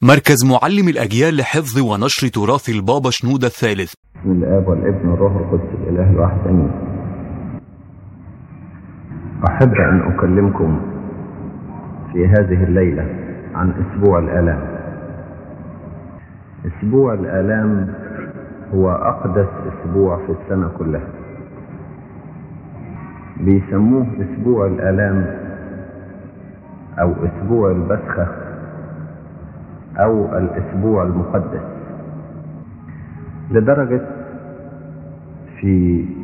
مركز معلم الأجيال لحفظ ونشر تراث البابا شنودة الثالث. بسم الآب والابن والروح القدس الإله الواحد آمين. أحب أن أكلمكم في هذه الليلة عن أسبوع الآلام. أسبوع الآلام هو أقدس أسبوع في السنة كلها، بيسموه أسبوع الآلام أو أسبوع البسخة أو الأسبوع المقدس، لدرجة في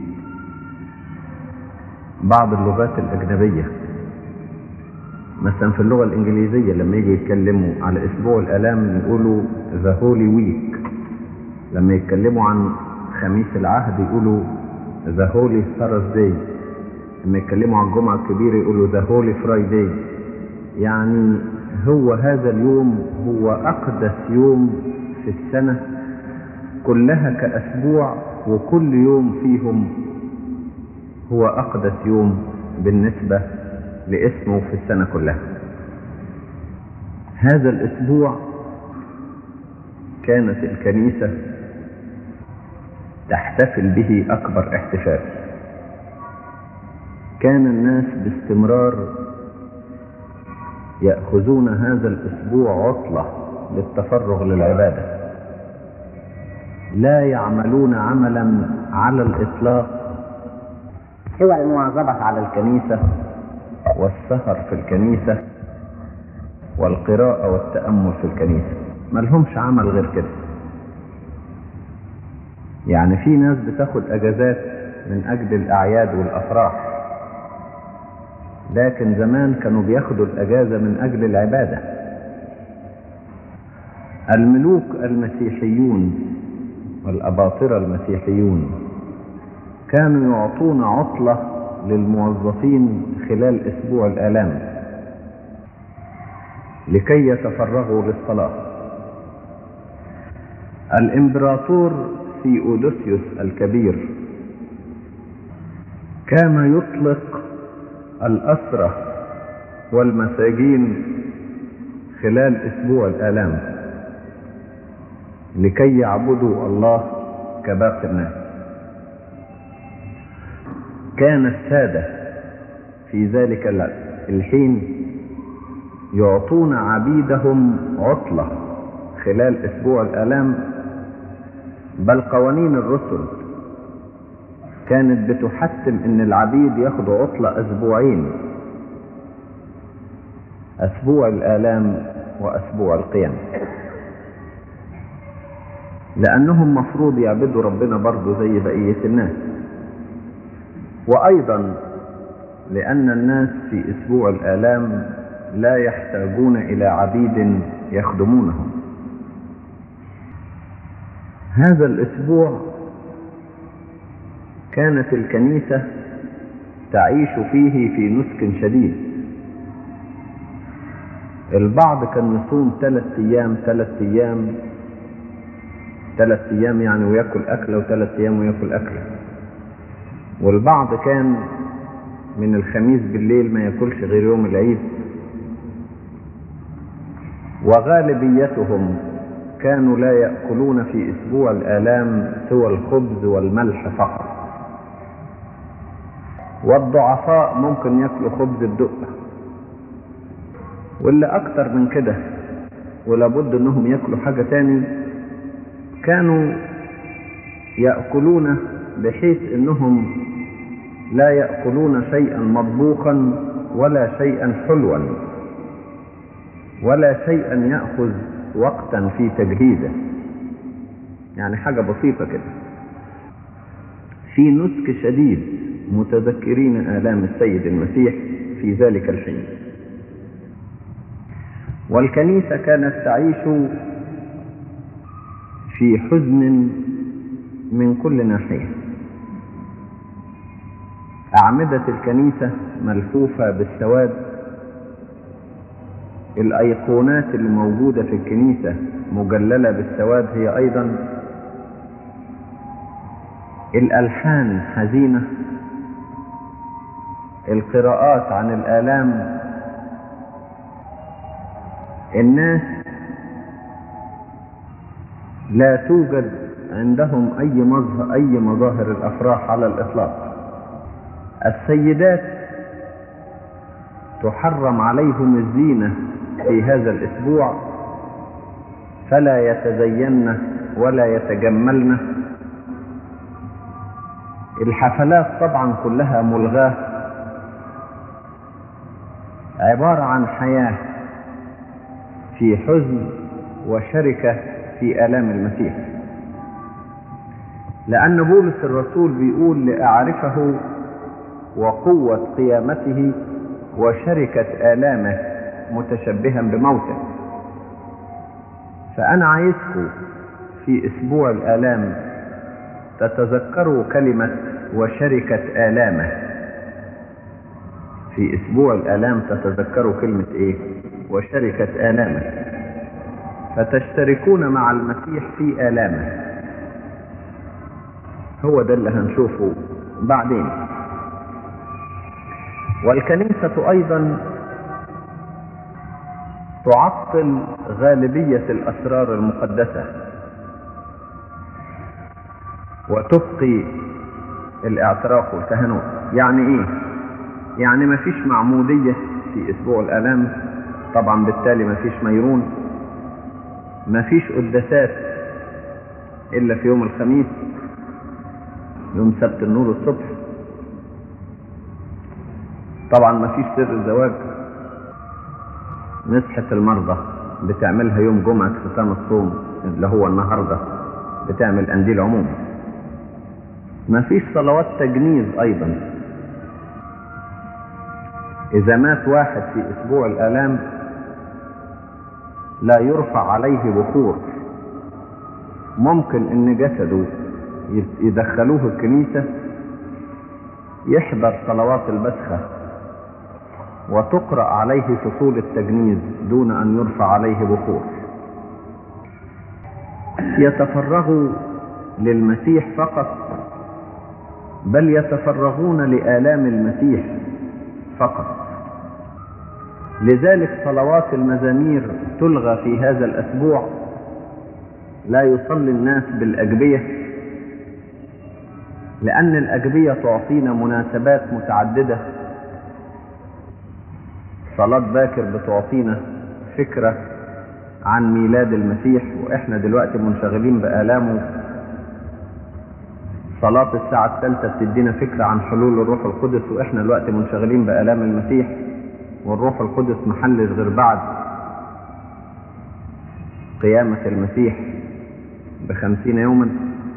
بعض اللغات الأجنبية مثلا في اللغة الإنجليزية لما يجي يتكلموا على أسبوع الآلام يقولوا The Holy Week، لما يتكلموا عن خميس العهد يقولوا The Holy Thursday، لما يتكلموا عن الجمعة الكبيرة يقولوا The Holy Friday. يعني هو هذا اليوم هو أقدس يوم في السنة كلها كأسبوع، وكل يوم فيهم هو أقدس يوم بالنسبة لاسمه في السنة كلها. هذا الأسبوع كانت الكنيسة تحتفل به أكبر احتفال. كان الناس باستمرار يأخذون هذا الأسبوع عطلة للتفرغ للعبادة، لا يعملون عملا على الإطلاق سوى المواظبة على الكنيسة والسهر في الكنيسة والقراءة والتأمل في الكنيسة، ما لهمش عمل غير كده. يعني في ناس بتاخد أجازات من أجل الأعياد والأفراح، لكن زمان كانوا بياخدوا الأجازة من أجل العبادة. الملوك المسيحيون والأباطرة المسيحيون كانوا يعطون عطلة للموظفين خلال أسبوع الآلام لكي يتفرغوا للصلاة. الإمبراطور ثيودوسيوس الكبير كان يطلق الأسرى والمساجين خلال أسبوع الآلام لكي يعبدوا الله كباقي الناس. كان السادة في ذلك الحين يعطون عبيدهم عطلة خلال أسبوع الآلام، بل قوانين الرسل كانت بتحتم ان العبيد ياخدوا عطلة اسبوعين، اسبوع الآلام واسبوع القيام، لانهم مفروض يعبدوا ربنا برضو زي بقية الناس، وايضا لان الناس في اسبوع الآلام لا يحتاجون الى عبيد يخدمونهم. هذا الاسبوع كانت الكنيسة تعيش فيه في نسك شديد. البعض كان يصوم 3 أيام يعني ويأكل أكلة، و3 أيام ويأكل أكلة. والبعض كان من الخميس بالليل ما يأكلش غير يوم العيد. وغالبيتهم كانوا لا يأكلون في أسبوع الآلام سوى الخبز والملح فقط. والضعفاء ممكن يأكلوا خبز الدقة، واللي أكتر من كده ولابد أنهم يأكلوا حاجة تاني كانوا يأكلون بحيث أنهم لا يأكلون شيئا مطبوخا ولا شيئا حلوا ولا شيئا يأخذ وقتا في تجهيزه، يعني حاجة بسيطة كده، في نسك شديد متذكرين آلام السيد المسيح في ذلك الحين. والكنيسة كانت تعيش في حزن من كل ناحية. أعمدة الكنيسة ملفوفة بالسواد، الأيقونات اللي موجودة في الكنيسة مجللة بالسواد هي أيضا، الألحان حزينة، القراءات عن الآلام، الناس لا توجد عندهم أي مظاهر الأفراح على الإطلاق. السيدات تحرم عليهم الزينة في هذا الأسبوع، فلا يتزين ولا يتجملن. الحفلات طبعا كلها ملغاة، عبارة عن حياة في حزن وشركة في آلام المسيح. لأن بولس الرسول بيقول لأعرفه وقوة قيامته وشركة آلامه متشبها بموته. فأنا عايزكم في أسبوع الآلام تتذكروا كلمة وشركة آلامه. في أسبوع الآلام تتذكروا كلمة إيه؟ وشركة آلامه، فتشتركون مع المسيح في آلامه. هو ده اللي هنشوفه بعدين. والكنيسة أيضا تعطل غالبية الأسرار المقدسة وتبقي الاعتراف والكهنوت. يعني إيه؟ يعني ما فيش معمودية في أسبوع الآلام، طبعا بالتالي ما فيش ميرون، ما فيش قداسات إلا في يوم الخميس، يوم سبت النور الصبح. طبعا ما فيش سر الزواج. مسحة المرضى بتعملها يوم جمعة ختام الصوم اللي هو النهاردة، بتعمل قنديل عمومي. ما فيش صلوات تجنيز أيضا. إذا مات واحد في أسبوع الآلام لا يرفع عليه بخور. ممكن إن جسده يدخلوه الكنيسة يحضر صلوات البسخة وتقرأ عليه فصول التجنيز دون أن يرفع عليه بخور. يتفرغوا للمسيح فقط، بل يتفرغون لآلام المسيح فقط. لذلك صلوات المزامير تلغى في هذا الأسبوع. لا يصلي الناس بالأجبية، لأن الأجبية تعطينا مناسبات متعددة. صلاة باكر بتعطينا فكرة عن ميلاد المسيح وإحنا دلوقتي منشغلين بآلامه. صلاة الساعة الثالثة بتدينا فكرة عن حلول الروح القدس وإحنا دلوقتي منشغلين بآلام المسيح، والروح القدس محلش غير بعد قيامة المسيح ب50 يوما.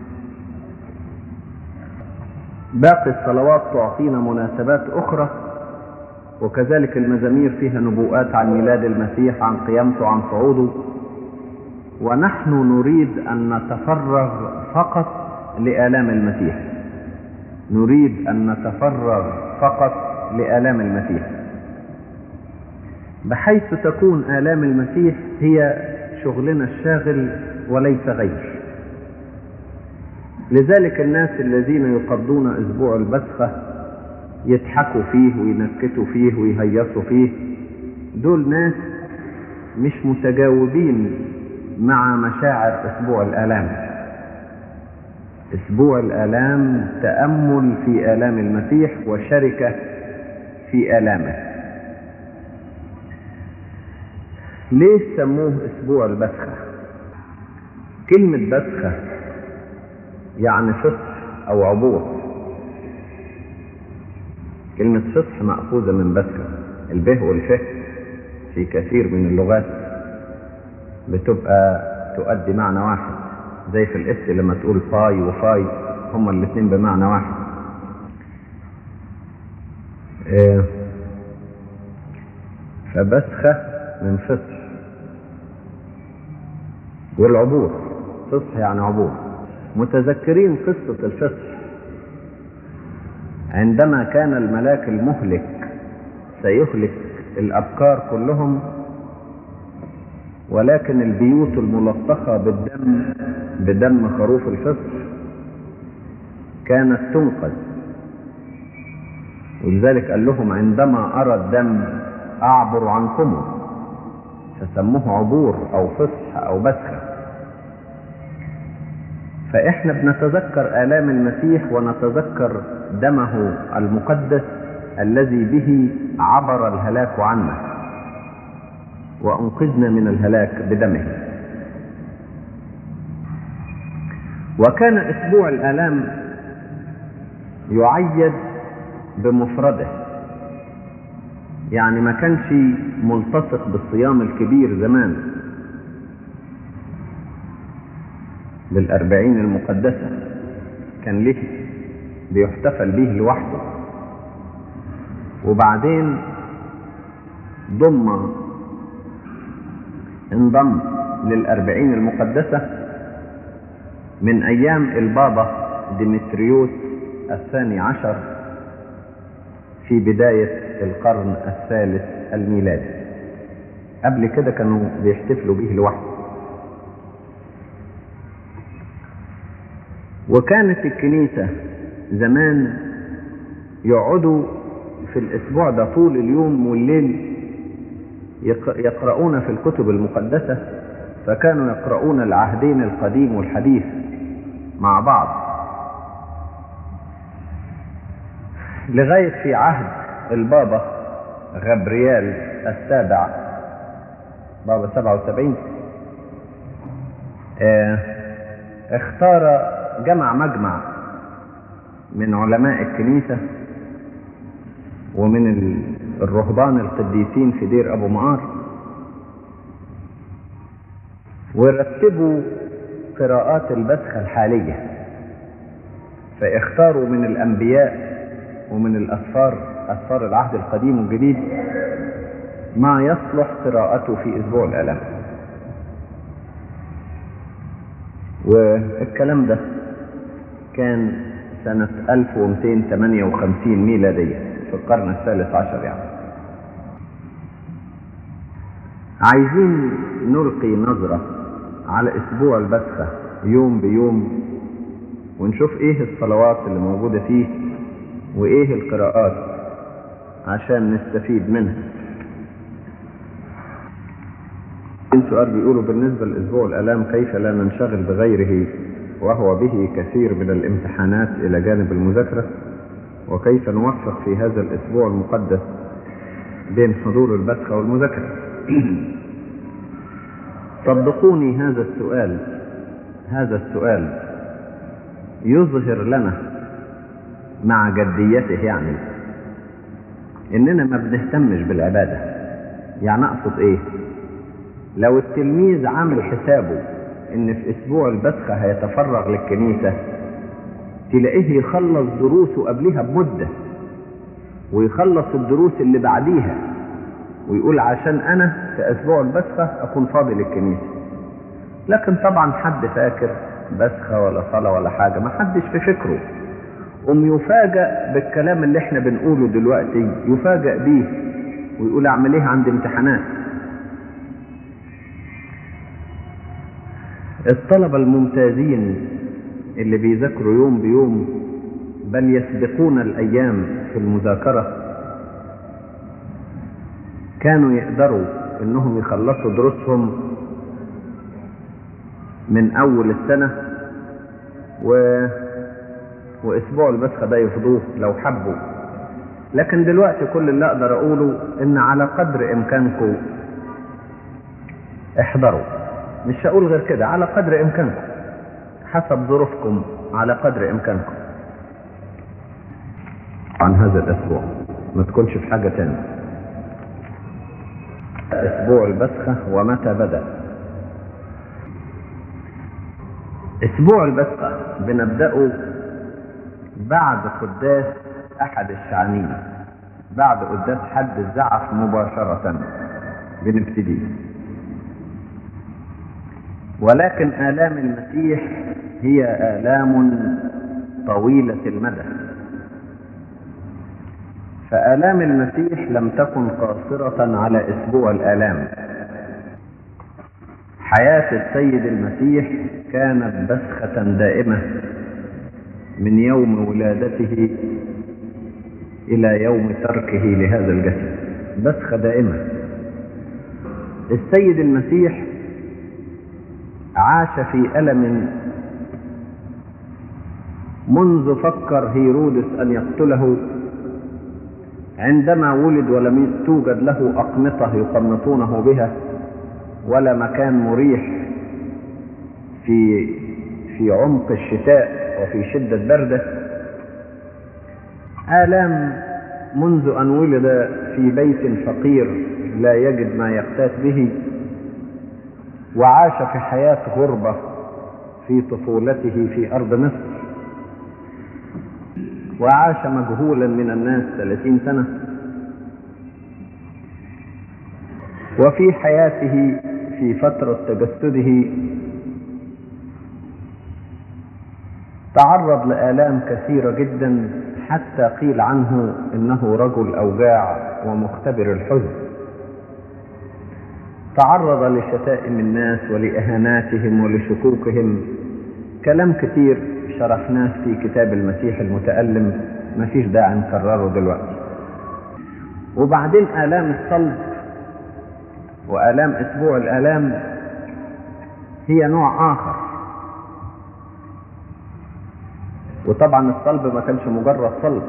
باقي الصلوات تعطينا مناسبات أخرى، وكذلك المزامير فيها نبوءات عن ميلاد المسيح، عن قيامته، عن صعوده. ونحن نريد أن نتفرغ فقط لآلام المسيح. نريد أن نتفرغ فقط لآلام المسيح، بحيث تكون آلام المسيح هي شغلنا الشاغل وليس غير. لذلك الناس الذين يقضون أسبوع البسخة يضحكوا فيه وينكتوا فيه ويهيصوا فيه، دول ناس مش متجاوبين مع مشاعر أسبوع الآلام. أسبوع الآلام تأمل في آلام المسيح وشركة في آلامه. ليه سموه أسبوع البسخة؟ كلمة بسخة يعني فصح أو عبور. كلمة فصح مأخوذة من بسخة. البه والفه في كثير من اللغات بتبقى تؤدي معنى واحد، زي في الإس لما تقول فاي وفاي هما الاثنين بمعنى واحد. فبسخة من فصح، والعبور فصح يعني عبور. متذكرين قصة الفصح عندما كان الملاك المهلك سيهلك الأبكار كلهم، ولكن البيوت الملطخة بدم خروف الفصح كانت تنقذ. ولذلك قال لهم عندما أرى الدم أعبر عنكم، فسموه عبور أو فصح أو بسخة. فإحنا بنتذكر آلام المسيح ونتذكر دمه المقدس الذي به عبر الهلاك عنا وأنقذنا من الهلاك بدمه. وكان أسبوع الآلام يعيد بمفرده، يعني ما كانش ملتصق بالصيام الكبير زمان بالأربعين المقدسة، كان ليه بيحتفل به لوحده، وبعدين انضم للأربعين المقدسة من أيام البابا ديمتريوس الثاني عشر في بداية القرن الثالث الميلادي. قبل كده كانوا بيحتفلوا به لوحده. وكانت الكنيسة زمان يقعدوا في الأسبوع ده طول اليوم والليل يقرؤون في الكتب المقدسة، فكانوا يقرؤون العهدين القديم والحديث مع بعض لغاية في عهد البابا غبريال السابع، بابا 77، اختار مجمع من علماء الكنيسة ومن الرهبان القديسين في دير أبو مقار، ورتبوا قراءات البسخة الحالية، فاختاروا من الأنبياء ومن أسفار العهد القديم والجديد ما يصلح قراءته في أسبوع الآلام. والكلام ده كان سنة 1258 ميلادية في القرن الثالث عشر. يعني عايزين نلقي نظرة على أسبوع البسخة يوم بيوم ونشوف ايه الصلوات اللي موجودة فيه وايه القراءات عشان نستفيد منها. سؤال بيقولوا بالنسبة لأسبوع الآلام كيف لا ننشغل بغيره وهو به كثير من الامتحانات إلى جانب المذاكرة، وكيف نوفق في هذا الأسبوع المقدس بين حضور البسخة والمذاكرة؟ صدقوني هذا السؤال يظهر لنا مع جديته يعني إننا ما بنهتمش بالعبادة. يعني أقصد إيه؟ لو التلميذ عامل حسابه إن في أسبوع البسخة هيتفرغ للكنيسة، تلاقيه يخلص دروسه قبلها بمدة ويخلص الدروس اللي بعديها ويقول عشان أنا في أسبوع البسخة أكون فاضي للكنيسة. لكن طبعا حد فاكر بسخة ولا صلاة ولا حاجة؟ ما حدش في فكره، يفاجأ بالكلام اللي احنا بنقوله دلوقتي، يفاجأ بيه ويقول اعمل ايه عند امتحانات. الطلبة الممتازين اللي بيذاكروا يوم بيوم بل يسبقون الأيام في المذاكرة كانوا يقدروا انهم يخلصوا دروسهم من اول السنة واسبوع البسخة ده يفضوه لو حبوا. لكن دلوقتي كل اللي اقدر اقوله ان على قدر امكانكم احضروا، مش هقول غير كده، على قدر امكانكم حسب ظروفكم، على قدر امكانكم عن هذا الاسبوع، ما تكونش في حاجة تانية. اسبوع البسخة ومتى بدأ؟ اسبوع البسخة بنبدأه بعد قداس احد الشعانين، بعد قداس حد الزعف مباشرة بنبتدي. ولكن آلام المسيح هي آلام طويلة المدى، فآلام المسيح لم تكن قاصرة على أسبوع الآلام. حياة السيد المسيح كانت بسخة دائمة من يوم ولادته إلى يوم تركه لهذا الجسد، بسخة دائمة. السيد المسيح عاش في ألم منذ فكر هيرودس أن يقتله، عندما ولد ولم توجد له أقمطة يقمطونه بها ولا مكان مريح في عمق الشتاء وفي شدة برده، آلام منذ أن ولد في بيت فقير لا يجد ما يقتات به، وعاش في حياة غربة في طفولته في أرض مصر، وعاش مجهولا من الناس 30 سنة، وفي حياته في فترة تجسده تعرض لآلام كثيرة جدا، حتى قيل عنه إنه رجل أوجاع ومختبر الحزن. تعرض لشتائم الناس ولإهاناتهم ولشكوكهم، كلام كتير شرحناه في كتاب المسيح المتألم، مفيش داعي نكرره دلوقتي. وبعدين آلام الصلب وآلام أسبوع الآلام هي نوع آخر. وطبعا الصلب ما كانش مجرد صلب،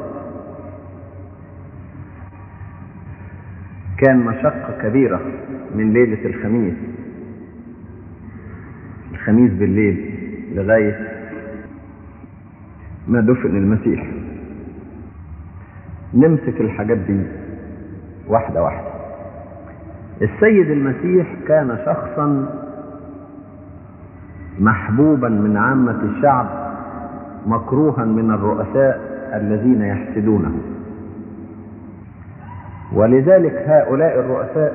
كان مشقة كبيرة من ليلة الخميس بالليل لغاية ما دفن المسيح. نمسك الحاجات دي واحدة واحدة. السيد المسيح كان شخصا محبوبا من عامة الشعب، مكروها من الرؤساء الذين يحسدونه، ولذلك هؤلاء الرؤساء،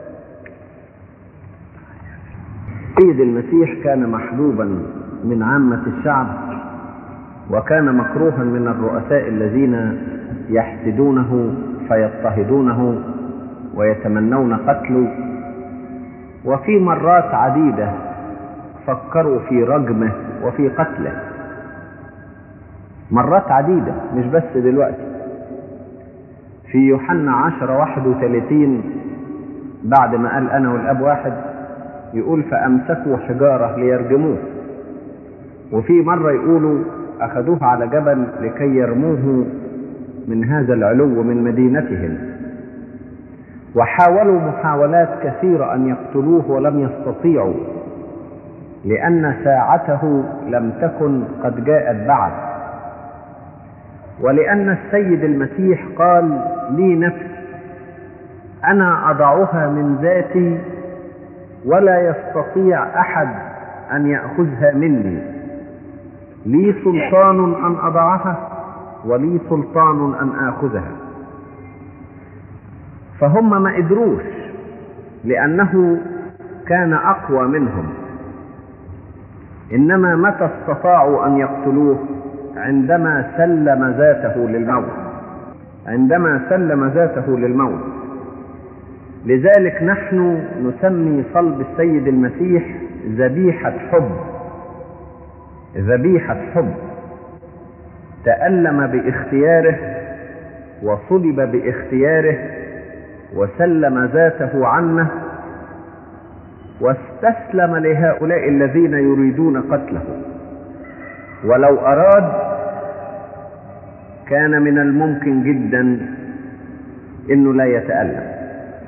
السيد المسيح كان محبوبا من عامة الشعب، وكان مكروها من الرؤساء الذين يحسدونه فيضطهدونه ويتمنون قتله، وفي مرات عديدة فكروا في رجمه وفي قتله، مرات عديدة مش بس دلوقتي. في يوحنا 10:31 بعد ما قال أنا والأب واحد، يقول فأمسكوا حجارة ليرجموه. وفي مرة يقولوا أخذوه على جبل لكي يرموه من هذا العلو من مدينتهم، وحاولوا محاولات كثيرة أن يقتلوه ولم يستطيعوا، لأن ساعته لم تكن قد جاءت بعد، ولأن السيد المسيح قال لي نفس أنا أضعها من ذاتي ولا يستطيع أحد أن يأخذها مني، لي سلطان أن أضعها ولي سلطان أن آخذها. فهم ما قدروش لأنه كان أقوى منهم، إنما متى استطاعوا أن يقتلوه؟ عندما سلم ذاته للموت. لذلك نحن نسمي صلب السيد المسيح ذبيحة حب، تألم باختياره وصلب باختياره وسلم ذاته عنا، واستسلم لهؤلاء الذين يريدون قتله، ولو أراد كان من الممكن جدا إنه لا يتألم.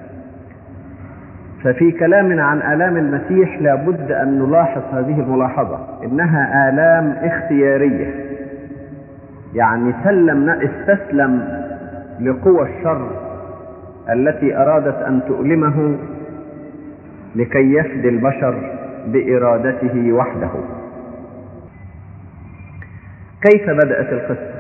ففي كلامنا عن آلام المسيح لابد أن نلاحظ هذه الملاحظة، إنها آلام اختيارية، يعني استسلم لقوى الشر التي أرادت أن تؤلمه لكي يفدي البشر بإرادته وحده. كيف بدأت القصة؟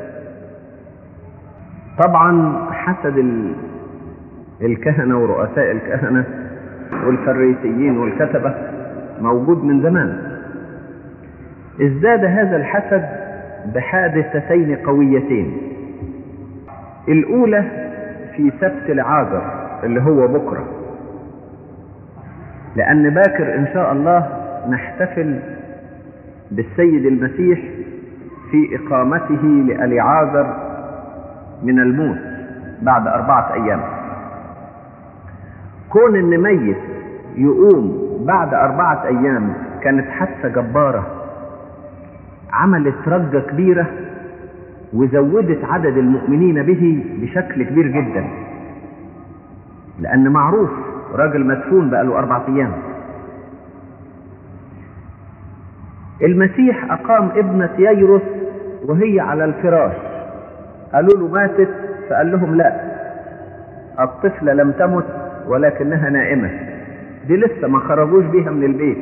طبعا حسد الكهنة ورؤساء الكهنة والفريسيين والكتبة موجود من زمان. ازداد هذا الحسد بحادثتين قويتين. الأولى في سبت العازر اللي هو بكرة، لأن باكر إن شاء الله نحتفل بالسيد المسيح في إقامته لأليعازر من الموت بعد 4 أيام. كون إن ميت يقوم بعد 4 أيام كانت حادثة جبارة، عملت رجة كبيرة وزودت عدد المؤمنين به بشكل كبير جدا، لأن معروف راجل مدفون بقاله 4 أيام. المسيح أقام ابنة ييروس وهي على الفراش، قالوا له ماتت، فقال لهم لا، الطفلة لم تمت ولكنها نائمة، دي لسه ما خرجوش بيها من البيت.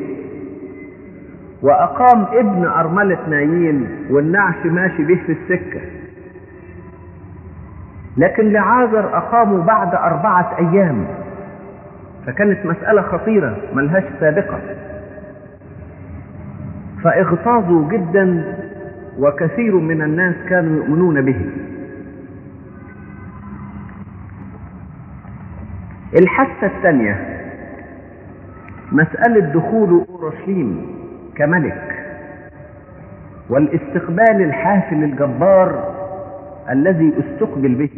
وأقام ابن أرملة نايين والنعش ماشي به في السكة، لكن لعازر أقاموا بعد 4 أيام، فكانت مسألة خطيرة ملهاش سابقة، فاغتاظوا جدا وكثير من الناس كانوا يؤمنون به. الحادثة الثانية مسألة دخول أورشليم كملك والاستقبال الحافل الجبار الذي استقبل به،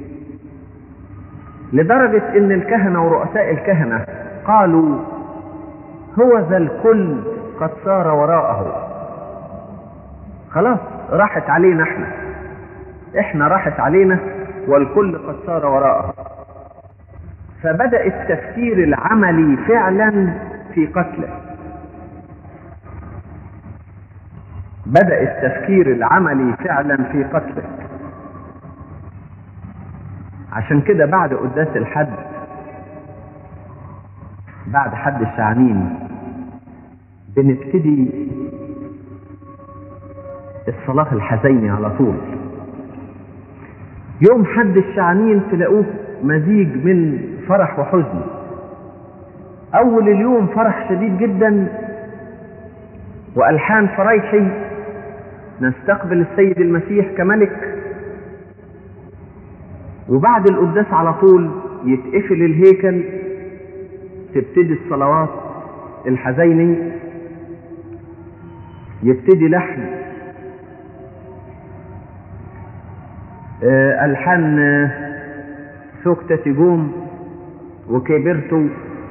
لدرجة ان الكهنة ورؤساء الكهنة قالوا هو ذا الكل قد صار وراءه، خلاص راحت علينا احنا راحت علينا والكل قد صار وراءه. فبدأ التفكير العملي فعلا في قتله، بدأ التفكير العملي فعلا في قتله. عشان كده بعد قداس الحد، بعد حد الشعانين، بنبتدي الصلاة الحزيني على طول. يوم حد الشعانين تلاقوه مزيج من فرح وحزن. أول اليوم فرح شديد جدا وألحان فريحي، نستقبل السيد المسيح كملك. وبعد القداس على طول يتقفل الهيكل، تبتدي الصلوات الحزيني، يبتدي لحن ألحان سوكتة تجوم وكبرتو،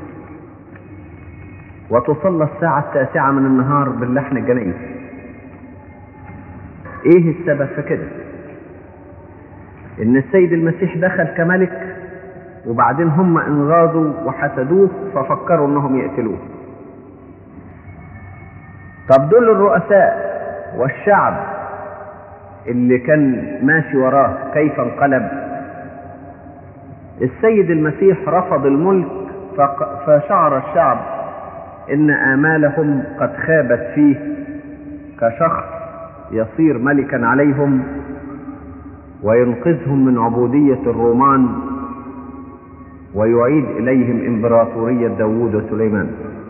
وتصلى الساعة 9 من النهار باللحن الجنائي. ايه السبب في كده؟ ان السيد المسيح دخل كملك، وبعدين هم انغاظوا وحسدوه ففكروا انهم يقتلوه. طب دول الرؤساء والشعب اللي كان ماشي وراه كيف انقلب؟ السيد المسيح رفض الملك، فشعر الشعب ان آمالهم قد خابت فيه كشخص يصير ملكا عليهم وينقذهم من عبودية الرومان ويعيد إليهم إمبراطورية داوود وسليمان.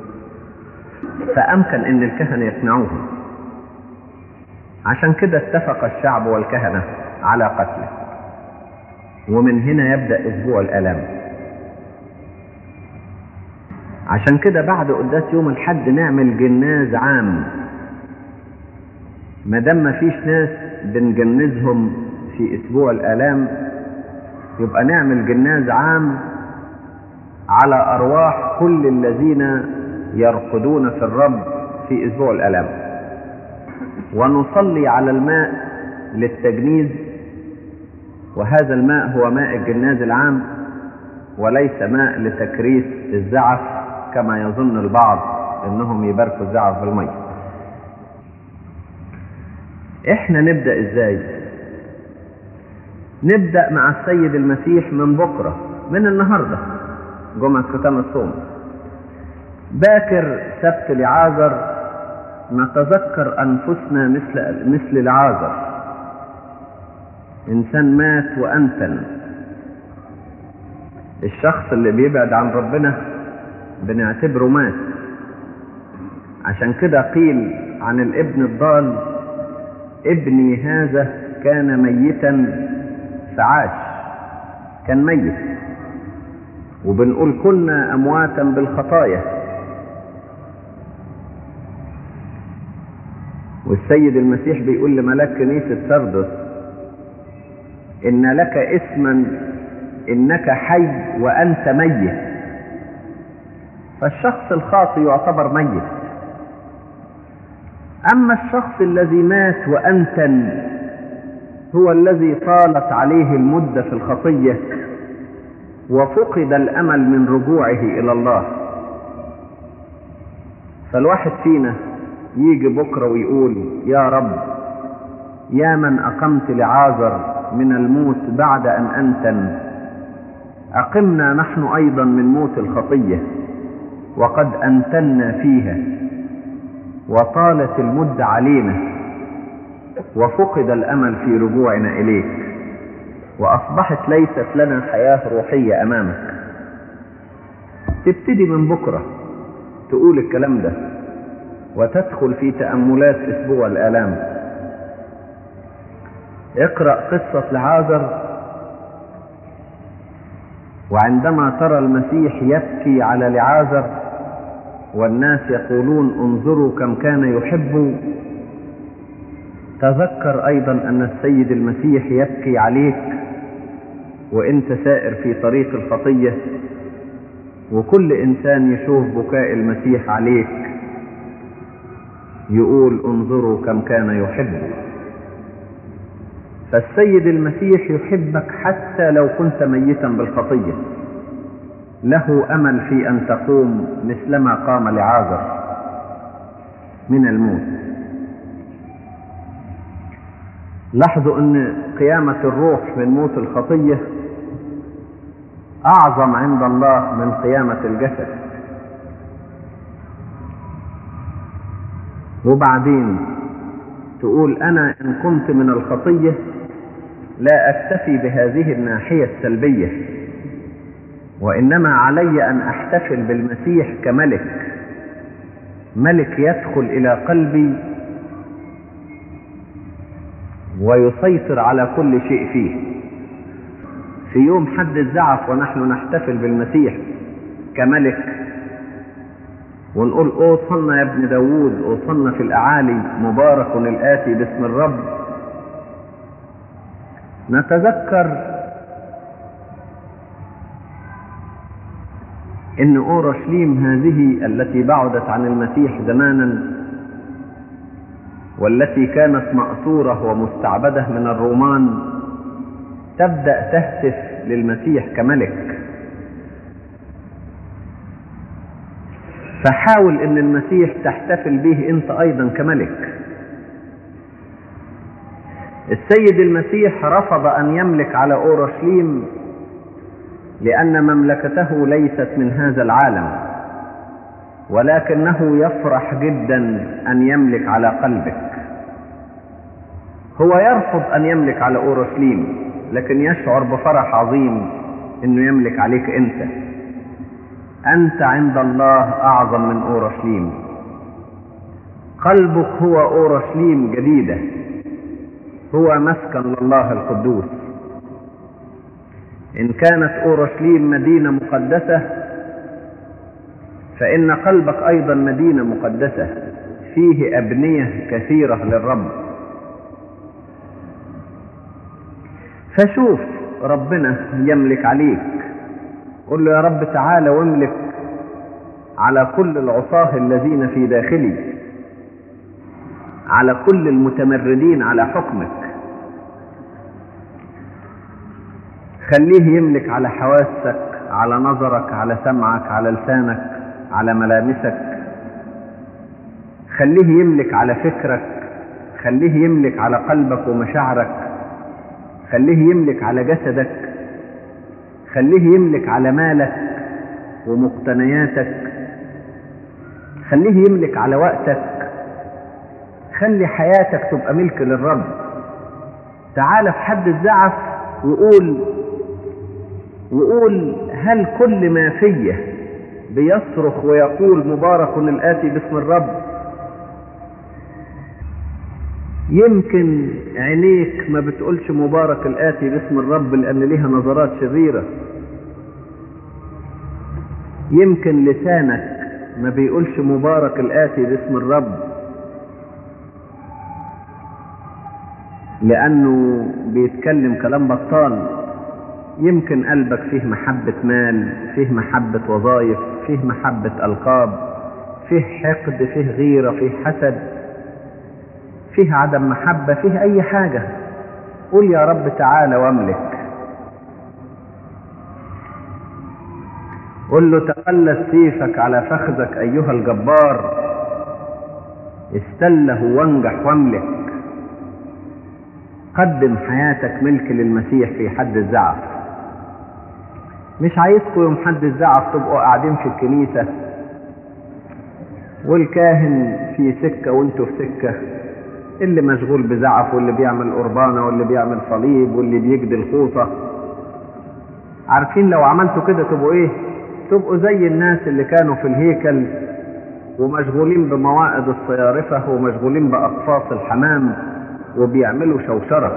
فأمكن أن الكهنة يقنعوهم، عشان كده اتفق الشعب والكهنة على قتله. ومن هنا يبدأ أسبوع الآلام. عشان كده بعد قداس يوم الحد نعمل جناز عام، مادام ما فيش ناس بنجنزهم في أسبوع الآلام، يبقى نعمل جناز عام على أرواح كل الذين يرقدون في الرب في أسبوع الآلام، ونصلي على الماء للتجنيز. وهذا الماء هو ماء الجناز العام، وليس ماء لتكريس الزعف كما يظن البعض انهم يباركوا الزعف بالمية. احنا نبدأ ازاي؟ نبدأ مع السيد المسيح من بكرة، من النهاردة جمعة ختام الصوم، باكر سبت لعازر، نتذكر أنفسنا مثل العازر، إنسان مات وأنتن. الشخص اللي بيبعد عن ربنا بنعتبره مات. عشان كده قيل عن الابن الضال: ابني هذا كان ميتا فعاش، كان ميت. وبنقول كنا أمواتا بالخطايا. والسيد المسيح بيقول لملاك كنيسة سردس: إن لك اسما إنك حي وأنت ميت. فالشخص الخاطئ يعتبر ميت. أما الشخص الذي مات وأنتن هو الذي طالت عليه المدة في الخطية وفقد الأمل من رجوعه إلى الله. فالواحد فينا يجي بكرة ويقول يا رب، يا من أقمت لعازر من الموت بعد أن أنتن، أقمنا نحن أيضا من موت الخطية وقد أنتنا فيها، وطالت المدة علينا وفقد الأمل في رجوعنا إليك، وأصبحت ليست لنا حياة روحية أمامك. تبتدي من بكرة تقول الكلام ده وتدخل في تأملات أسبوع الآلام. اقرأ قصة لعازر، وعندما ترى المسيح يبكي على لعازر والناس يقولون انظروا كم كان يحب، تذكر أيضا أن السيد المسيح يبكي عليك وإنت سائر في طريق الخطية، وكل إنسان يشوف بكاء المسيح عليك يقول انظروا كم كان يحب. فالسيد المسيح يحبك حتى لو كنت ميتا بالخطية، له أمل في أن تقوم مثلما قام لعازر من الموت. لاحظوا أن قيامة الروح من موت الخطية أعظم عند الله من قيامة الجسد. وبعدين تقول أنا إن قمت من الخطية لا أكتفي بهذه الناحية السلبية، وإنما علي أن أحتفل بالمسيح كملك، ملك يدخل إلى قلبي ويسيطر على كل شيء فيه. في يوم حد الزعف ونحن نحتفل بالمسيح كملك ونقول أوصلنا يا ابن داود، أوصلنا في الأعالي، مبارك الآتي باسم الرب، نتذكر إن أورشليم هذه التي بعدت عن المسيح زمانا والتي كانت مأسورة ومستعبدة من الرومان تبدأ تهتف للمسيح كملك. فحاول إن المسيح تحتفل به أنت أيضا كملك. السيد المسيح رفض أن يملك على أورشليم لأن مملكته ليست من هذا العالم، ولكنه يفرح جدا أن يملك على قلبك. هو يرفض أن يملك على أورشليم، لكن يشعر بفرح عظيم أنه يملك عليك أنت. أنت عند الله أعظم من أورشليم. قلبك هو أورشليم جديدة، هو مسكن لله القدوس. إن كانت أورشليم مدينة مقدسة فإن قلبك أيضا مدينة مقدسة فيه أبنية كثيرة للرب. فشوف ربنا يملك عليك، قل له يا رب تعالى واملك على كل العصاة الذين في داخلي، على كل المتمردين على حكمك. خليه يملك على حواسك، على نظرك، على سمعك، على لسانك، على ملامسك. خليه يملك على فكرك، خليه يملك على قلبك ومشاعرك، خليه يملك على جسدك، خليه يملك على مالك ومقتنياتك، خليه يملك على وقتك. خلي حياتك تبقى ملك للرب. تعال في حد الزعف وقول هل كل ما فيه بيصرخ ويقول مبارك الآتي باسم الرب؟ يمكن عينيك ما بتقولش مبارك الآتي باسم الرب لأن ليها نظرات شريرة، يمكن لسانك ما بيقولش مبارك الآتي باسم الرب لأنه بيتكلم كلام بطال، يمكن قلبك فيه محبة مال، فيه محبة وظائف، فيه محبة ألقاب، فيه حقد، فيه غيرة، فيه حسد، فيه عدم محبة، فيه أي حاجة. قول يا رب تعالى واملك. قل له تقلد سيفك على فخذك أيها الجبار، استله وانجح واملك. قدم حياتك ملك للمسيح في حد الزعف. مش عايزكم يوم حد الزعف تبقوا قاعدين في الكنيسة والكاهن في سكة وانتوا في سكة، اللي مشغول بزعف واللي بيعمل قربانة واللي بيعمل صليب واللي بيجدي الخوصة. عارفين لو عملتوا كده تبقوا ايه؟ تبقوا زي الناس اللي كانوا في الهيكل ومشغولين بمواعظ الصيارفة ومشغولين بأقفاص الحمام وبيعملوا شوشرة.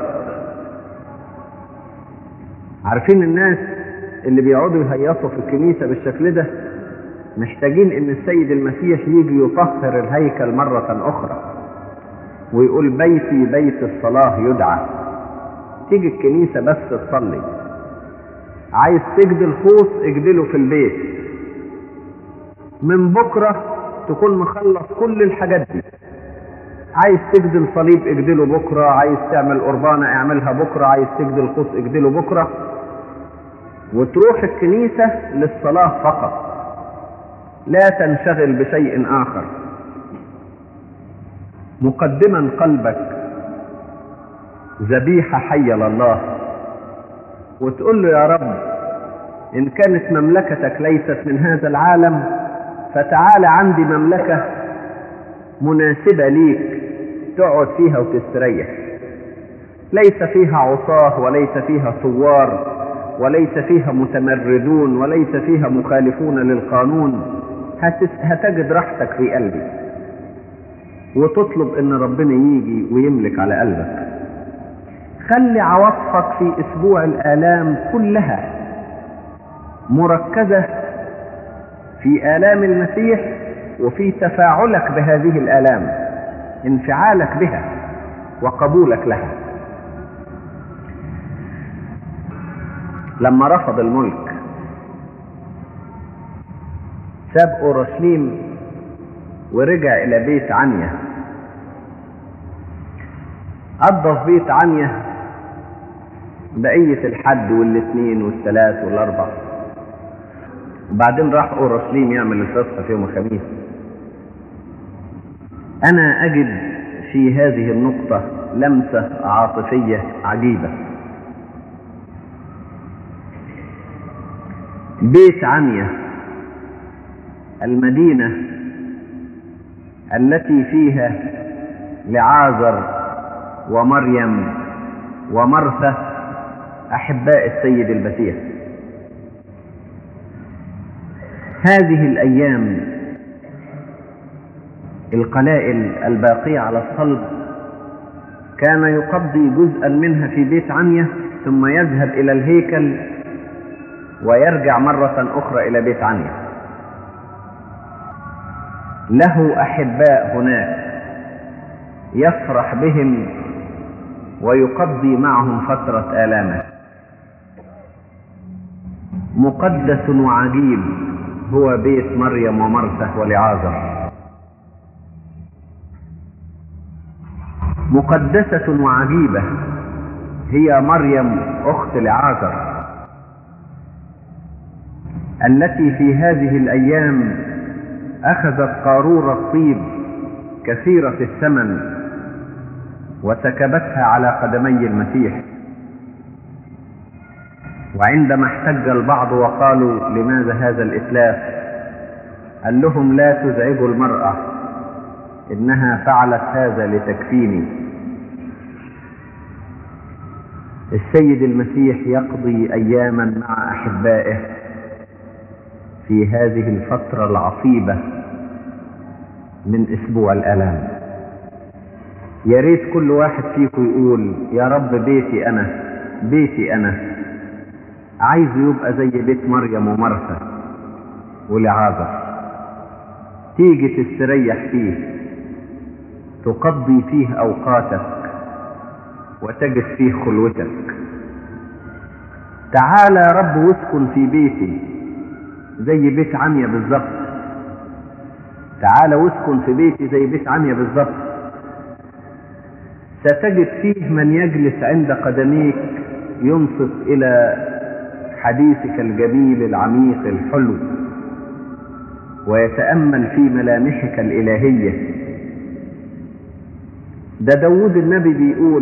عارفين الناس اللي بيقعدوا يهيصوا في الكنيسة بالشكل ده محتاجين ان السيد المسيح يجي يطهر الهيكل مرة اخرى ويقول بيتي بيت الصلاة يدعى. تيجي الكنيسة بس تصلي. عايز تجدي الخوص اجدله في البيت. من بكرة تكون مخلص كل الحاجات دي. عايز تجدي الصليب اجدله بكرة، عايز تعمل قربانة اعملها بكرة، عايز تجدي الخوص اجدله بكرة، وتروح الكنيسة للصلاة فقط، لا تنشغل بشيء آخر. مقدما قلبك ذبيحة حية لله، وتقول له يا رب إن كانت مملكتك ليست من هذا العالم فتعال عندي مملكة مناسبة ليك تقعد فيها وتستريح، ليس فيها عصاه وليس فيها ثوار وليس فيها متمردون وليس فيها مخالفون للقانون. هتجد راحتك في قلبي، وتطلب ان ربنا يجي ويملك على قلبك. خلي عواطفك في اسبوع الآلام كلها مركزة في آلام المسيح وفي تفاعلك بهذه الآلام، انفعالك بها وقبولك لها. لما رفض الملك ساب أورشليم ورجع إلى بيت عنيا. قضى في بيت عنيا بقية الحد والاثنين والثلاث والاربع، وبعدين راح أورشليم يعمل الفصح في يوم الخميس. أنا أجد في هذه النقطة لمسة عاطفية عجيبة. بيت عنيا المدينة التي فيها لعازر ومريم ومرثى أحباء السيد المسيح. هذه الأيام القلائل الباقية على الصلب كان يقضي جزءا منها في بيت عنيا ثم يذهب إلى الهيكل ويرجع مرة أخرى إلى بيت عنيا. له أحباء هناك يفرح بهم ويقضي معهم فترة آلامه. مقدس وعجيب هو بيت مريم ومرثى ولعازر. مقدسة وعجيبة هي مريم أخت لعازر التي في هذه الأيام أخذت قارورة طيب كثيرة الثمن وسكبتها على قدمي المسيح. وعندما احتج البعض وقالوا لماذا هذا الإتلاف، قال لهم لا تزعجوا المرأة، إنها فعلت هذا لتكفيني. السيد المسيح يقضي أياما مع أحبائه في هذه الفترة العصيبة من أسبوع الآلام. يا ريت كل واحد فيكم يقول يا رب بيتي أنا، بيتي أنا عايزه يبقى زي بيت مريم ومرثى ولعازر، تيجي تستريح فيه، تقضي فيه أوقاتك وتجد فيه خلوتك. تعال يا رب واسكن في بيتي زي بيت عنيا بالظبط. تعال واسكن في بيتي زي بيت عنيا بالظبط. ستجد فيه من يجلس عند قدميك ينصت إلى حديثك الجميل العميق الحلو، ويتأمل في ملامحك الإلهية. ده داود النبي بيقول: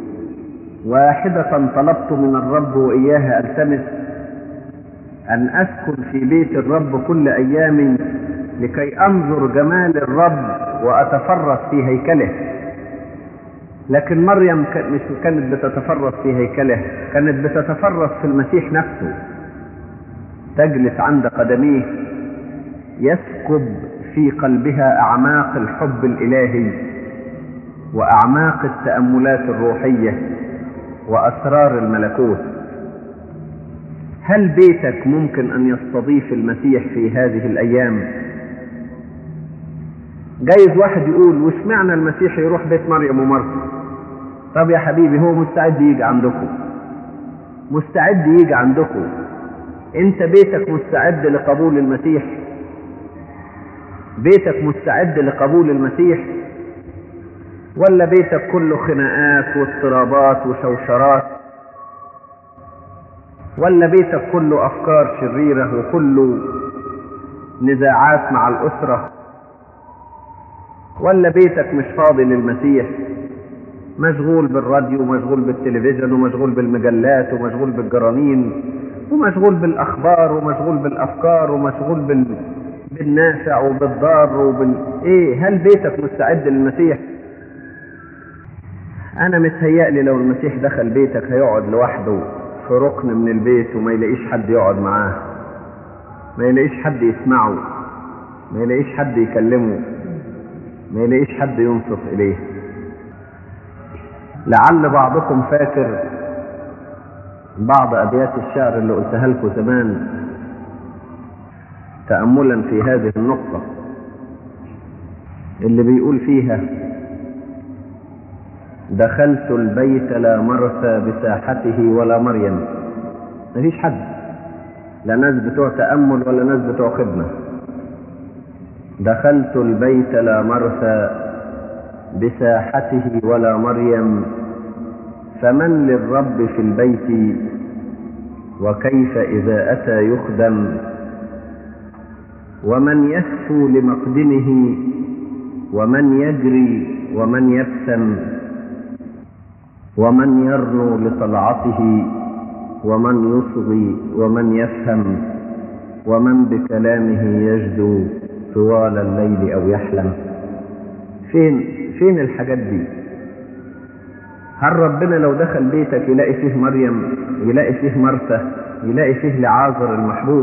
واحدة طلبت من الرب وإياها ألتمس، أن أسكن في بيت الرب كل أيامي لكي أنظر جمال الرب وأتفرس في هيكله. لكن مريم مش كانت بتتفرس في هيكله، كانت بتتفرس في المسيح نفسه، تجلس عند قدميه، يسكب في قلبها أعماق الحب الإلهي وأعماق التأملات الروحية وأسرار الملكوت. هل بيتك ممكن أن يستضيف المسيح في هذه الأيام؟ جايز واحد يقول: وش معنى المسيح يروح بيت مريم ومرثا؟ طب يا حبيبي، هو مستعد يجي عندكم، مستعد يجي عندكم. انت بيتك مستعد لقبول المسيح؟ بيتك مستعد لقبول المسيح؟ ولا بيتك كله خناقات واضطرابات وشوشرات؟ ولا بيتك كله أفكار شريرة وكله نزاعات مع الأسرة؟ ولا بيتك مش فاضي للمسيح، مشغول بالراديو ومشغول بالتلفزيون ومشغول بالمجلات ومشغول بالجرانين ومشغول بالأخبار ومشغول بالأفكار ومشغول بالنافع وبالضار إيه؟ هل بيتك مستعد للمسيح؟ أنا متهيألي لو المسيح دخل بيتك هيقعد لوحده في ركن من البيت وما يلاقيش حد يقعد معاه، ما يلاقيش حد يسمعه، ما يلاقيش حد يكلمه، ما يلاقيش حد ينصت إليه. لعل بعضكم فاكر بعض أبيات الشعر اللي قلتها لكم زمان تأملا في هذه النقطة، اللي بيقول فيها: دخلت البيت لا مرثى بساحته ولا مريم. مفيش حد، لا ناس بتوع تأمل ولا ناس بتوع خدمة. دخلت البيت لا مرثى بساحته ولا مريم، فمن للرب في البيت وكيف إذا أتى يخدم، ومن يهفو لمقدمه ومن يجري ومن يبسم، ومن يرنو لطلعته ومن يصغي ومن يفهم، ومن بكلامه يجدو طوال الليل أو يحلم. فين الحاجات دي؟ هل ربنا لو دخل بيتك يلاقي فيه مريم، يلاقي فيه مرثا، يلاقي فيه لعازر المحبوب؟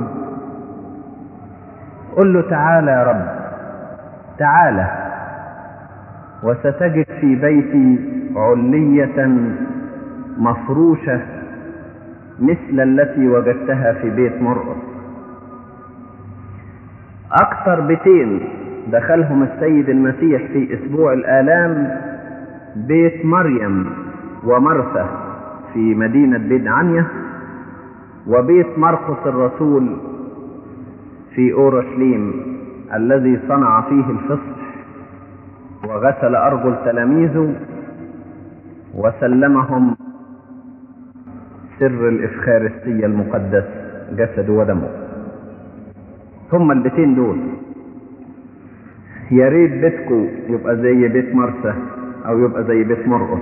قل له: تعالى يا رب، تعالى، وستجد في بيتي علية مفروشة مثل التي وجدتها في بيت مرقس. أكثر بيتين دخلهم السيد المسيح في أسبوع الآلام بيت مريم ومرثا في مدينة بيت عنيا، وبيت مرقس الرسول في أورشليم الذي صنع فيه الفصح وغسل أرجل تلاميذه وسلمهم سر الإفخارستية المقدس، جسد ودمه. هم البيتين دول. يا ريت بيتكم يبقى زي بيت مرثا أو يبقى زي بيت مرقس.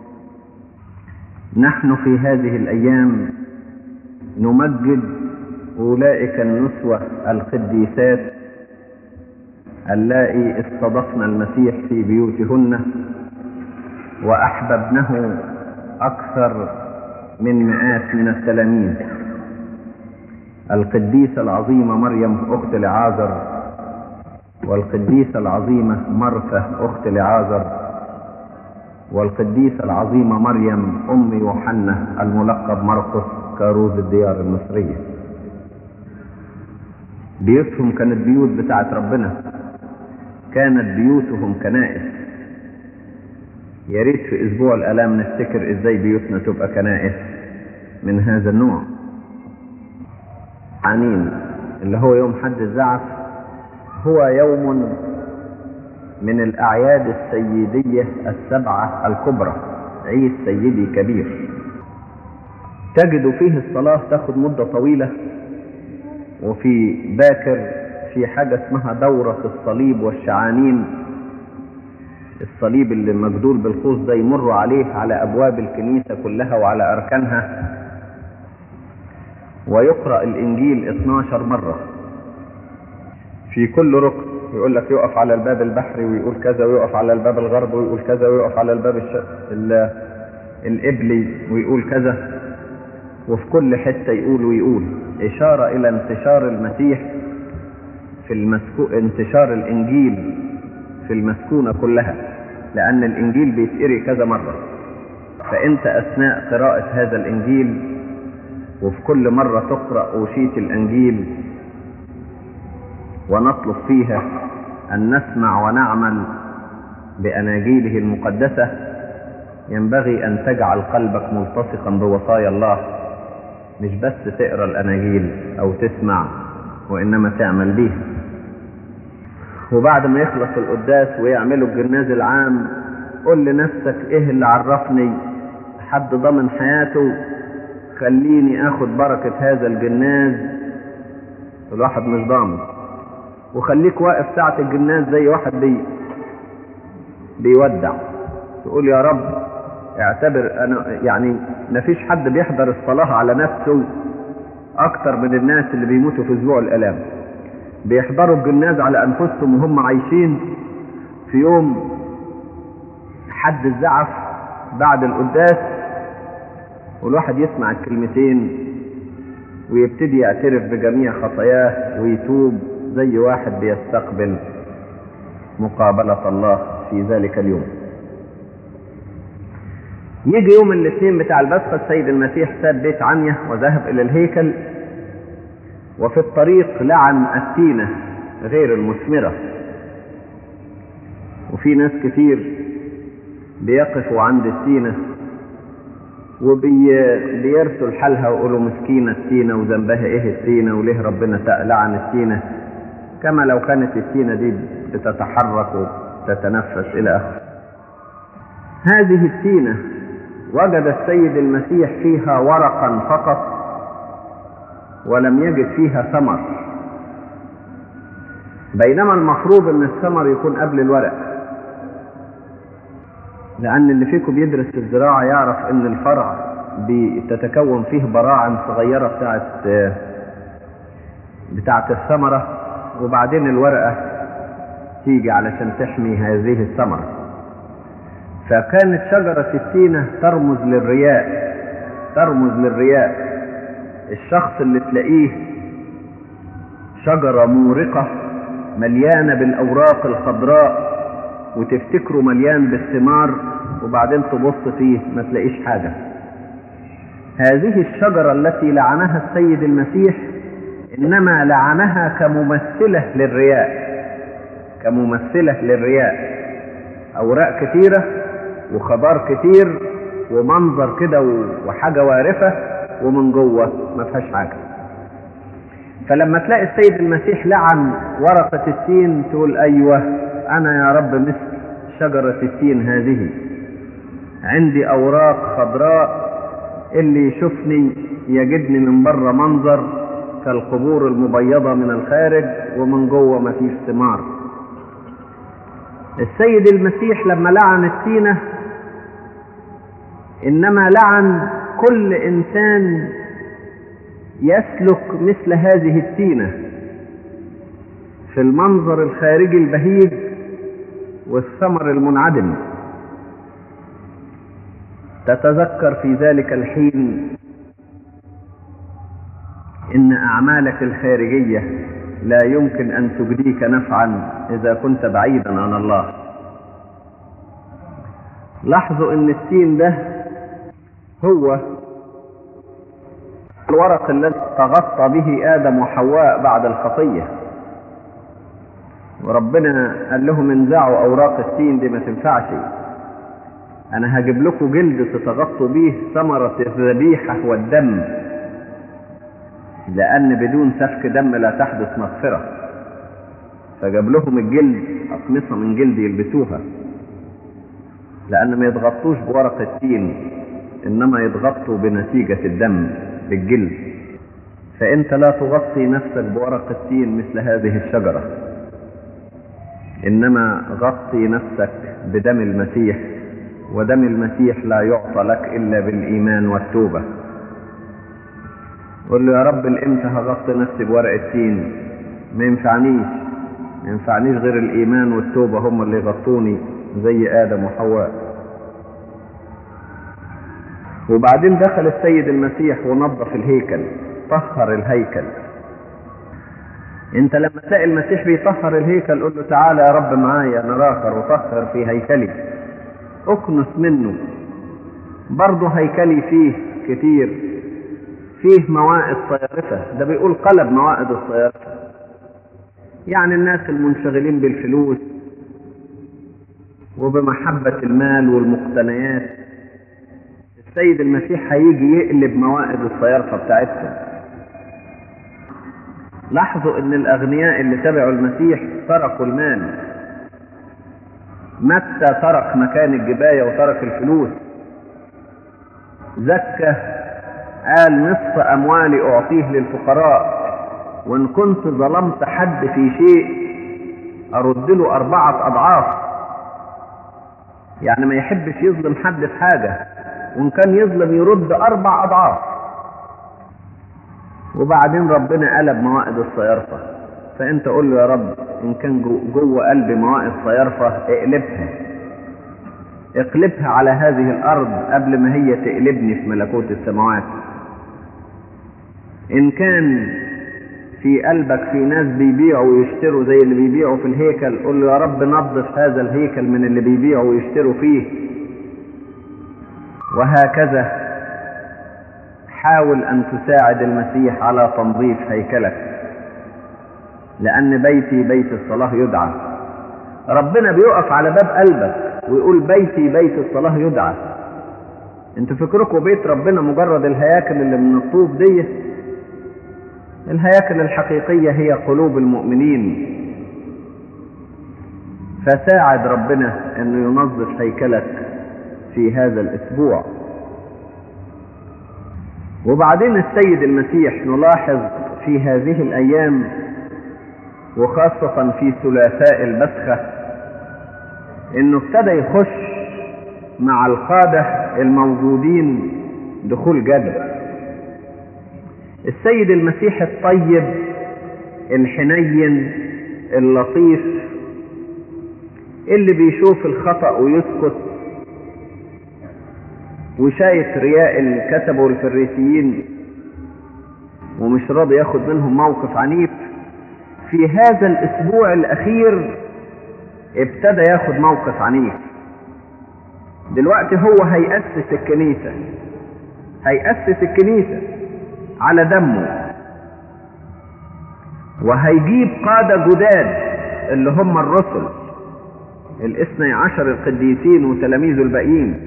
نحن في هذه الأيام نمجد أولئك النسوة القديسات اللائي استضفن المسيح في بيوتهن وأحببنه أكثر من مئات من التلاميذ. القديسة العظيمة مريم أخت لعازر، والقديسة العظيمة مرثا أخت لعازر، والقديسة العظيمة مريم أم يوحنا الملقب مرقس كاروز الديار المصرية. بيوتهم كانت بيوت بتاعت ربنا، كانت بيوتهم كنائس. يا ريت في أسبوع الآلام نفتكر إزاي بيوتنا تبقى كنائس من هذا النوع. عنين اللي هو يوم حد الزعف هو يوم من الأعياد السيدية السبعة الكبرى، عيد سيدي كبير. تجد فيه الصلاة تاخد مدة طويلة، وفي باكر في حاجة اسمها دورة الصليب والشعانين. الصليب اللي مجدول بالقوس ده يمر عليه على أبواب الكنيسة كلها وعلى أركانها، ويقرأ الإنجيل 12 مرة في كل ركن. يقول لك يقف على الباب البحري ويقول كذا، ويقف على الباب الغرب ويقول كذا، ويقف على الباب الإبلي ويقول كذا، وفي كل حتة يقول ويقول، إشارة إلى انتشار المسيح في انتشار الإنجيل في المسكونة كلها، لأن الإنجيل بيتقري كذا مرة. فأنت أثناء قراءة هذا الإنجيل وفي كل مرة تقرأ أوشية الإنجيل ونطلب فيها أن نسمع ونعمل بأناجيله المقدسة، ينبغي أن تجعل قلبك ملتصقا بوصايا الله، مش بس تقرأ الأناجيل أو تسمع، وإنما تعمل بيها. وبعد ما يخلص القداس ويعملوا الجناز العام، قل لنفسك إيه اللي عرفني حد ضمن حياته خليني أخد بركة هذا الجناز؟ الواحد مش ضامن. وخليك واقف ساعة الجناز زي واحد بيودع، تقول يا رب اعتبر أنا، يعني مفيش حد بيحضر الصلاة على نفسه أكتر من الناس اللي بيموتوا في أسبوع الآلام. بيحضروا الجناز على أنفسهم وهم عايشين. في يوم حد الزعف بعد القداس، والواحد يسمع الكلمتين ويبتدي يعترف بجميع خطاياه ويتوب زي واحد بيستقبل مقابلة الله في ذلك اليوم. يجي يوم الاثنين بتاع البسخة، السيد المسيح ساب بيت عنيا وذهب إلى الهيكل، وفي الطريق لعن التينة غير المثمرة. وفي ناس كتير بيقفوا عند التينة وبيرسوا لحالها ويقولوا مسكينة التينة وذنبها ايه التينة وليه ربنا لعن التينة، كما لو كانت التينة دي بتتحرك وتتنفس إلى آخره. هذه التينة وجد السيد المسيح فيها ورقا فقط ولم يجد فيها ثمر، بينما المفروض ان الثمر يكون قبل الورق، لان اللي فيكم بيدرس الزراعة يعرف ان الفرع بتتكون فيه براعم صغيرة بتاعت الثمرة، وبعدين الورقة تيجي علشان تحمي هذه الثمرة. فكانت شجرة التينة ترمز للرياء. الشخص اللي تلاقيه شجرة مورقة مليانة بالأوراق الخضراء وتفتكره مليان بالثمار، وبعدين تبص فيه ما تلاقيش حاجة. هذه الشجرة التي لعنها السيد المسيح إنما لعنها كممثلة للرياء. أوراق كتيرة وخضار كتير ومنظر كده وحاجة وارفة، ومن جوه ما فيهاش حاجة. فلما تلاقي السيد المسيح لعن ورقة التين تقول أيوة أنا يا رب مثل شجرة التين هذه، عندي أوراق خضراء، اللي يشوفني يجدني من بره منظر كالقبور المبيضة من الخارج، ومن جوه ما فيش ثمار. السيد المسيح لما لعن التينة إنما لعن كل إنسان يسلك مثل هذه التينة في المنظر الخارجي البهيج والثمر المنعدم. تتذكر في ذلك الحين إن أعمالك الخارجية لا يمكن أن تجديك نفعا إذا كنت بعيدا عن الله. لاحظوا إن التين ده هو الورق الذي تغطى به آدم وحواء بعد الخطية، وربنا قال لهم انزعوا أوراق التين دي ما تنفعش، أنا هجيب لكم جلد تتغطوا به ثمرة الذبيحة والدم، لأن بدون سفك دم لا تحدث مغفرة. فجاب لهم الجلد، أقمصة من جلد يلبسوها، لأن ما يتغطوش بورق التين، إنما يتغطوا بنتيجة الدم بالجلد. فأنت لا تغطي نفسك بورق التين مثل هذه الشجرة، إنما غطي نفسك بدم المسيح، ودم المسيح لا يعطى لك إلا بالإيمان والتوبة. قل له يا رب الإمتى هغطي نفسي بورق التين؟ ما ينفعنيش غير الإيمان والتوبة، هم اللي يغطوني زي آدم وحواء. وبعدين دخل السيد المسيح ونظف الهيكل، طهر الهيكل. انت لما تلاقي المسيح بيطهر الهيكل قل له تعالى يا رب معايا نراك وطهر في هيكلي، اكنس منه. برضه هيكلي فيه كتير، فيه موائد صيارفة، ده بيقول قلب موائد الصيارفة، يعني الناس المنشغلين بالفلوس وبمحبة المال والمقتنيات، السيد المسيح هيجي يقلب موائد الصيارفة بتاعتهم. لاحظوا ان الاغنياء اللي تبعوا المسيح تركوا المال. متى ترك مكان الجباية وترك الفلوس. زكى قال نصف اموالي اعطيه للفقراء، وان كنت ظلمت حد في شيء ارد له 4 أضعاف. يعني ما يحبش يظلم حد في حاجة، وان كان يظلم يرد 4 أضعاف. وبعدين ربنا قلب موائد الصيارفة. فانت قول له يا رب ان كان جوه قلبي موائد صيارفة اقلبها على هذه الارض قبل ما هي تقلبني في ملكوت السماوات. ان كان في قلبك في ناس بيبيعوا ويشتروا زي اللي بيبيعوا في الهيكل، قل له يا رب نظف هذا الهيكل من اللي بيبيعوا ويشتروا فيه. وهكذا حاول أن تساعد المسيح على تنظيف هيكلك، لأن بيتي بيت الصلاة يدعى. ربنا بيقف على باب قلبك ويقول بيتي بيت الصلاة يدعى. انتوا فكركم بيت ربنا مجرد الهياكل اللي من الطوب دي؟ الهياكل الحقيقية هي قلوب المؤمنين. فساعد ربنا انه ينظف هيكلك في هذا الاسبوع. وبعدين السيد المسيح نلاحظ في هذه الايام وخاصة في ثلاثاء البسخة انه ابتدى يخش مع القادة الموجودين دخول جد. السيد المسيح الطيب الحنين اللطيف اللي بيشوف الخطأ ويسكت، وشايف رياء الكتبة والفريسيين ومش راضي ياخد منهم موقف عنيف، في هذا الاسبوع الاخير ابتدى ياخد موقف عنيف. دلوقتي هو هيأسس الكنيسة على دمه، وهيجيب قادة جداد اللي هم الرسل 12 القديسين وتلاميذه الباقيين،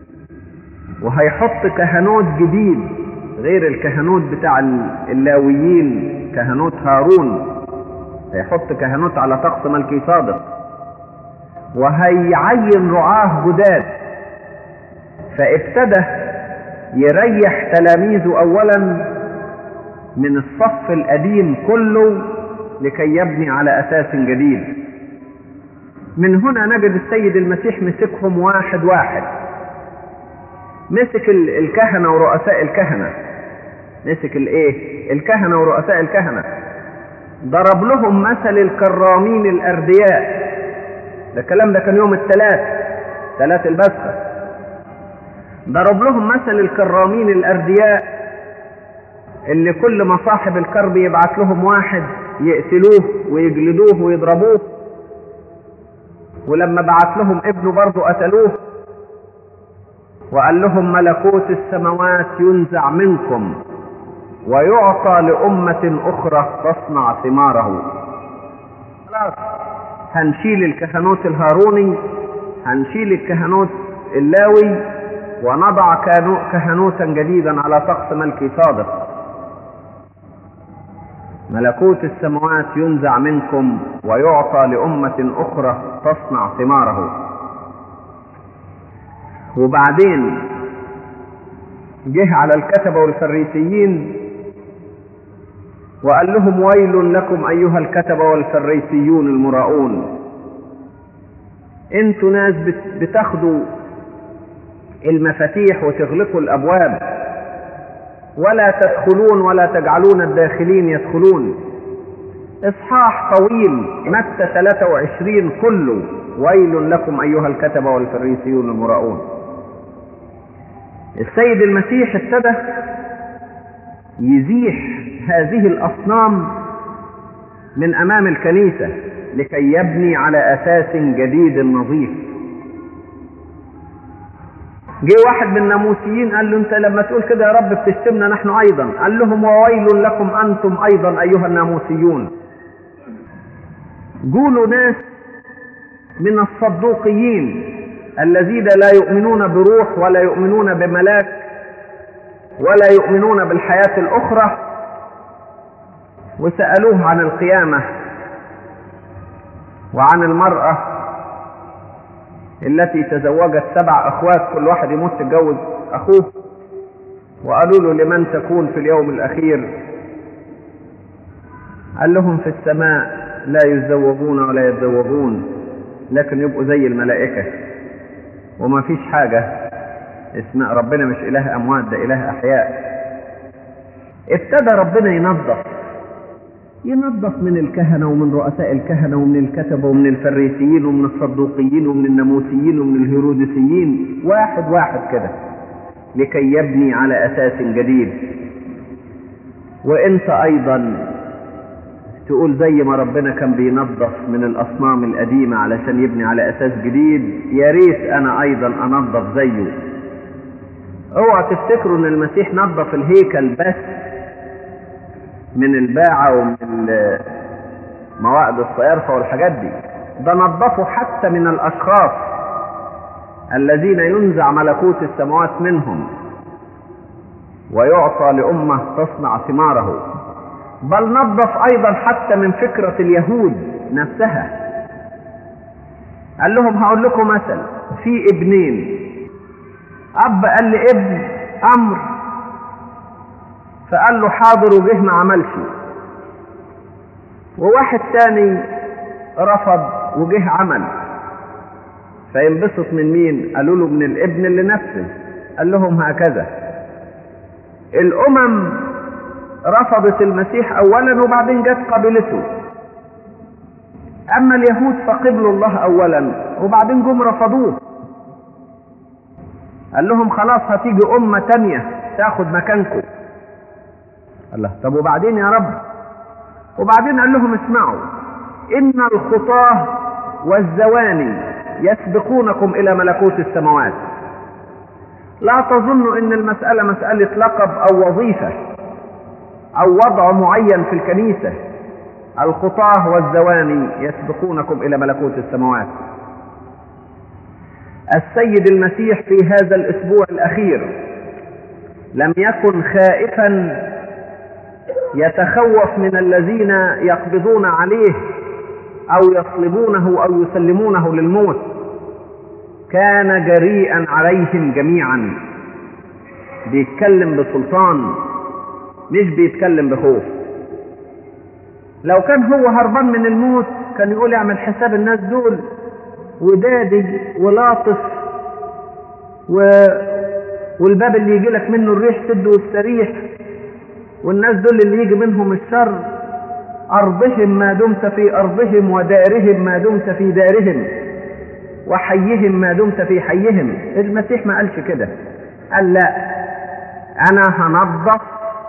وهيحط كهنوت جديد غير الكهنوت بتاع اللاويين، كهنوت هارون، هيحط كهنوت على طقس ملكي صادق، وهيعين رعاه جداد. فابتدى يريح تلاميذه اولا من الصف القديم كله لكي يبني على اساس جديد. من هنا نجد السيد المسيح مسكهم واحد واحد. مسك الكهنة ورؤساء الكهنة، مسك الكهنة ورؤساء الكهنة، ضرب لهم مثل الكرامين الأردياء. ده الكلام ده كان يوم ثلاث البسخة. ضرب لهم مثل الكرامين الأردياء اللي كل ما صاحب الكرب يبعت لهم واحد يقتلوه ويجلدوه ويضربوه، ولما بعت لهم ابنه برضه قتلوه، وقال لهم ملكوت السماوات ينزع منكم ويعطى لأمة أخرى تصنع ثماره. خلاص هنشيل الكهنوت الهاروني، هنشيل الكهنوت اللاوي، ونضع كهنوتا جديدا على طقس ملكي صادق. ملكوت السماوات ينزع منكم ويعطى لأمة أخرى تصنع ثماره. وبعدين جه على الكتبة والفريسيين وقال لهم ويل لكم أيها الكتبة والفريسيون المراؤون، انتوا ناس بتاخدوا المفاتيح وتغلقوا الأبواب ولا تدخلون ولا تجعلون الداخلين يدخلون. إصحاح طويل متى 23 كله ويل لكم أيها الكتبة والفريسيون المراؤون. السيد المسيح ابتدى يزيح هذه الأصنام من أمام الكنيسة لكي يبني على أساس جديد نظيف. جه واحد من الناموسيين قال له انت لما تقول كده يا رب بتشتمنا نحن ايضا. قال لهم وويل لكم انتم ايضا ايها الناموسيون. قولوا ناس من الصدوقيين الذين لا يؤمنون بروح ولا يؤمنون بملاك ولا يؤمنون بالحياة الأخرى، وسألوه عن القيامة وعن المرأة التي تزوجت 7 أخوات كل واحد يموت تتجوز أخوه، وقالوا له لمن تكون في اليوم الأخير؟ قال لهم في السماء لا يتزوجون ولا يتزوجون لكن يبقوا زي الملائكة، وما فيش حاجة اسمها ربنا مش إله أموات ده إله أحياء. ابتدى ربنا ينظف من الكهنة ومن رؤساء الكهنة ومن الكتبة ومن الفريسيين ومن الصدوقيين ومن الناموسيين ومن الهيروديسيين، واحد واحد كده لكي يبني على أساس جديد. وانت ايضا تقول زي ما ربنا كان بينظف من الأصنام القديمة علشان يبني على أساس جديد، يا ريت أنا أيضا أنظف زيه. اوعى تفتكروا ان المسيح نظف الهيكل بس من الباعة ومن موائد الصيارفة والحاجات دي، ده نظفوا حتى من الأشخاص الذين ينزع ملكوت السماوات منهم ويعطى لأمة تصنع ثماره. بل نظف أيضا حتى من فكرة اليهود نفسها. قال لهم هقول لكم مثل، في ابنين، أب قال لابن أمر فقال له حاضر وجه ما عملش، وواحد تاني رفض وجه عمل، فينبسط من مين؟ قالوا له من الابن اللي نفذ. قال لهم هكذا الأمم رفضت المسيح أولا وبعدين جت قبلته، أما اليهود فقبلوا الله أولا وبعدين جم رفضوه. قال لهم خلاص هتيجي أمة تانية تاخد مكانكم. الله، طب وبعدين يا رب؟ وبعدين قال لهم اسمعوا، إن الخطاة والزواني يسبقونكم إلى ملكوت السماوات. لا تظنوا إن المسألة مسألة لقب أو وظيفة أو وضع معين في الكنيسة. الخطاة والزواني يسبقونكم إلى ملكوت السماوات. السيد المسيح في هذا الأسبوع الأخير لم يكن خائفا يتخوف من الذين يقبضون عليه أو يصلبونه أو يسلمونه للموت، كان جريئا عليهم جميعا، بيتكلم بسلطان مش بيتكلم بخوف. لو كان هو هربان من الموت كان يقول اعمل حساب الناس دول ودادي ولاطف والباب اللي يجي لك منه الريح سده واستريح، والناس دول اللي يجي منهم الشر أرضهم ما دمت في أرضهم ودارهم ما دمت في دارهم وحيهم ما دمت في حيهم. المسيح ما قالش كده، قال لا، أنا هنظف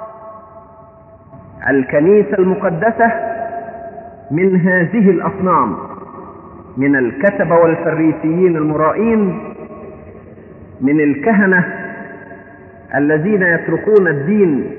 الكنيسة المقدسة من هذه الأصنام، من الكتبة والفريسيين المرائين، من الكهنة الذين يتركون الدين،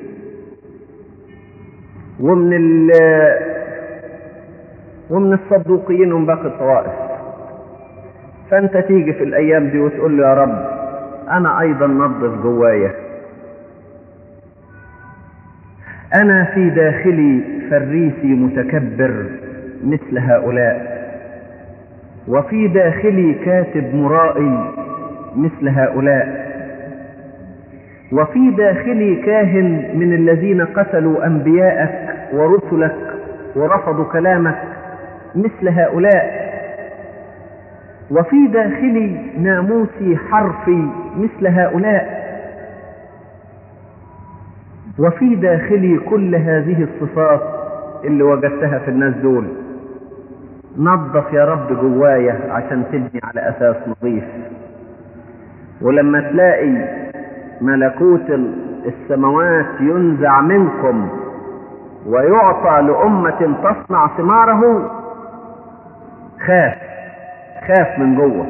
ومن الصدوقيين ومن باقي الطوائف. فأنت تيجي في الأيام دي وتقول له يا رب أنا أيضا نظف جوايا. أنا في داخلي فريسي متكبر مثل هؤلاء، وفي داخلي كاتب مرائي مثل هؤلاء، وفي داخلي كاهن من الذين قتلوا أنبياءك ورسلك ورفضوا كلامك مثل هؤلاء، وفي داخلي ناموسي حرفي مثل هؤلاء، وفي داخلي كل هذه الصفات اللي وجدتها في الناس دول. نظف يا رب جوايا عشان تبني على أساس نظيف. ولما تلاقي ملكوت السماوات ينزع منكم ويعطى لأمة تصنع ثماره، خاف من جوه.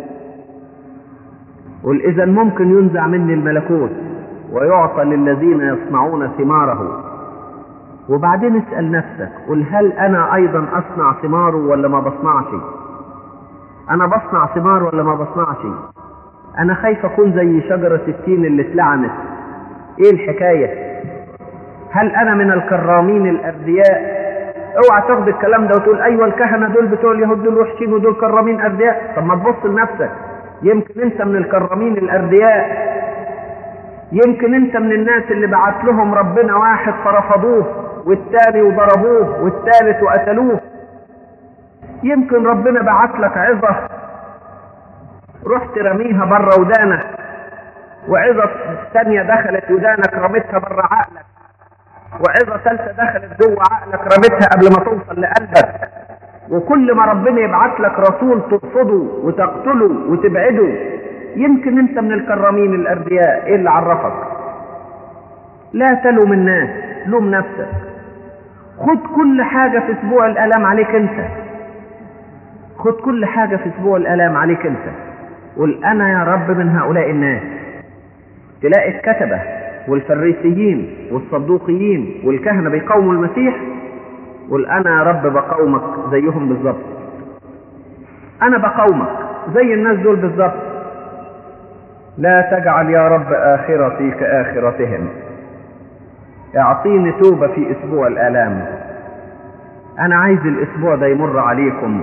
قل إذا ممكن ينزع مني الملكوت ويعطى للذين يصنعون ثماره. وبعدين اسأل نفسك، قل هل أنا أيضا أصنع ثماره ولا ما بصنعش؟ أنا بصنع ثمار ولا ما بصنعش؟ أنا خايف أكون زي شجرة التين اللي اتلعنت. إيه الحكاية؟ هل أنا من الكرامين الأردياء؟ اوعى تاخد الكلام ده وتقول أيوة الكهنة دول بتوع اليهود دول وحشين ودول كرامين أردياء. طب ما تبص لنفسك، يمكن أنت من الكرامين الأردياء. يمكن أنت من الناس اللي بعت لهم ربنا واحد فرفضوه، والتاني وضربوه، والثالث وقتلوه. يمكن ربنا بعت لك عظة رحت رميها بره ودانك، وعظة ثانية دخلت ودانك رميتها بره عقلك، وعظة ثالثة دخلت جوه عقلك رميتها قبل ما توصل لقلبك. وكل ما ربنا يبعت لك رسول ترفضه وتقتله وتبعده. يمكن انت من الكرامين الأردياء. ايه اللي عرفك؟ لا تلوم الناس، لوم نفسك. خد كل حاجة في اسبوع الآلام عليك انت. خد كل حاجة في اسبوع الآلام عليك انت. قل أنا يا رب من هؤلاء الناس. تلاقي الكتبة والفريسيين والصدوقيين والكهنة بيقاوموا المسيح. قل أنا يا رب بقاومك زيهم بالظبط. أنا بقاومك زي الناس دول بالظبط. لا تجعل يا رب آخرتي كآخرتهم. اعطيني توبة في اسبوع الآلام. أنا عايز الاسبوع ده يمر عليكم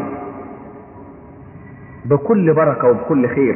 بكل بركة وبكل خير.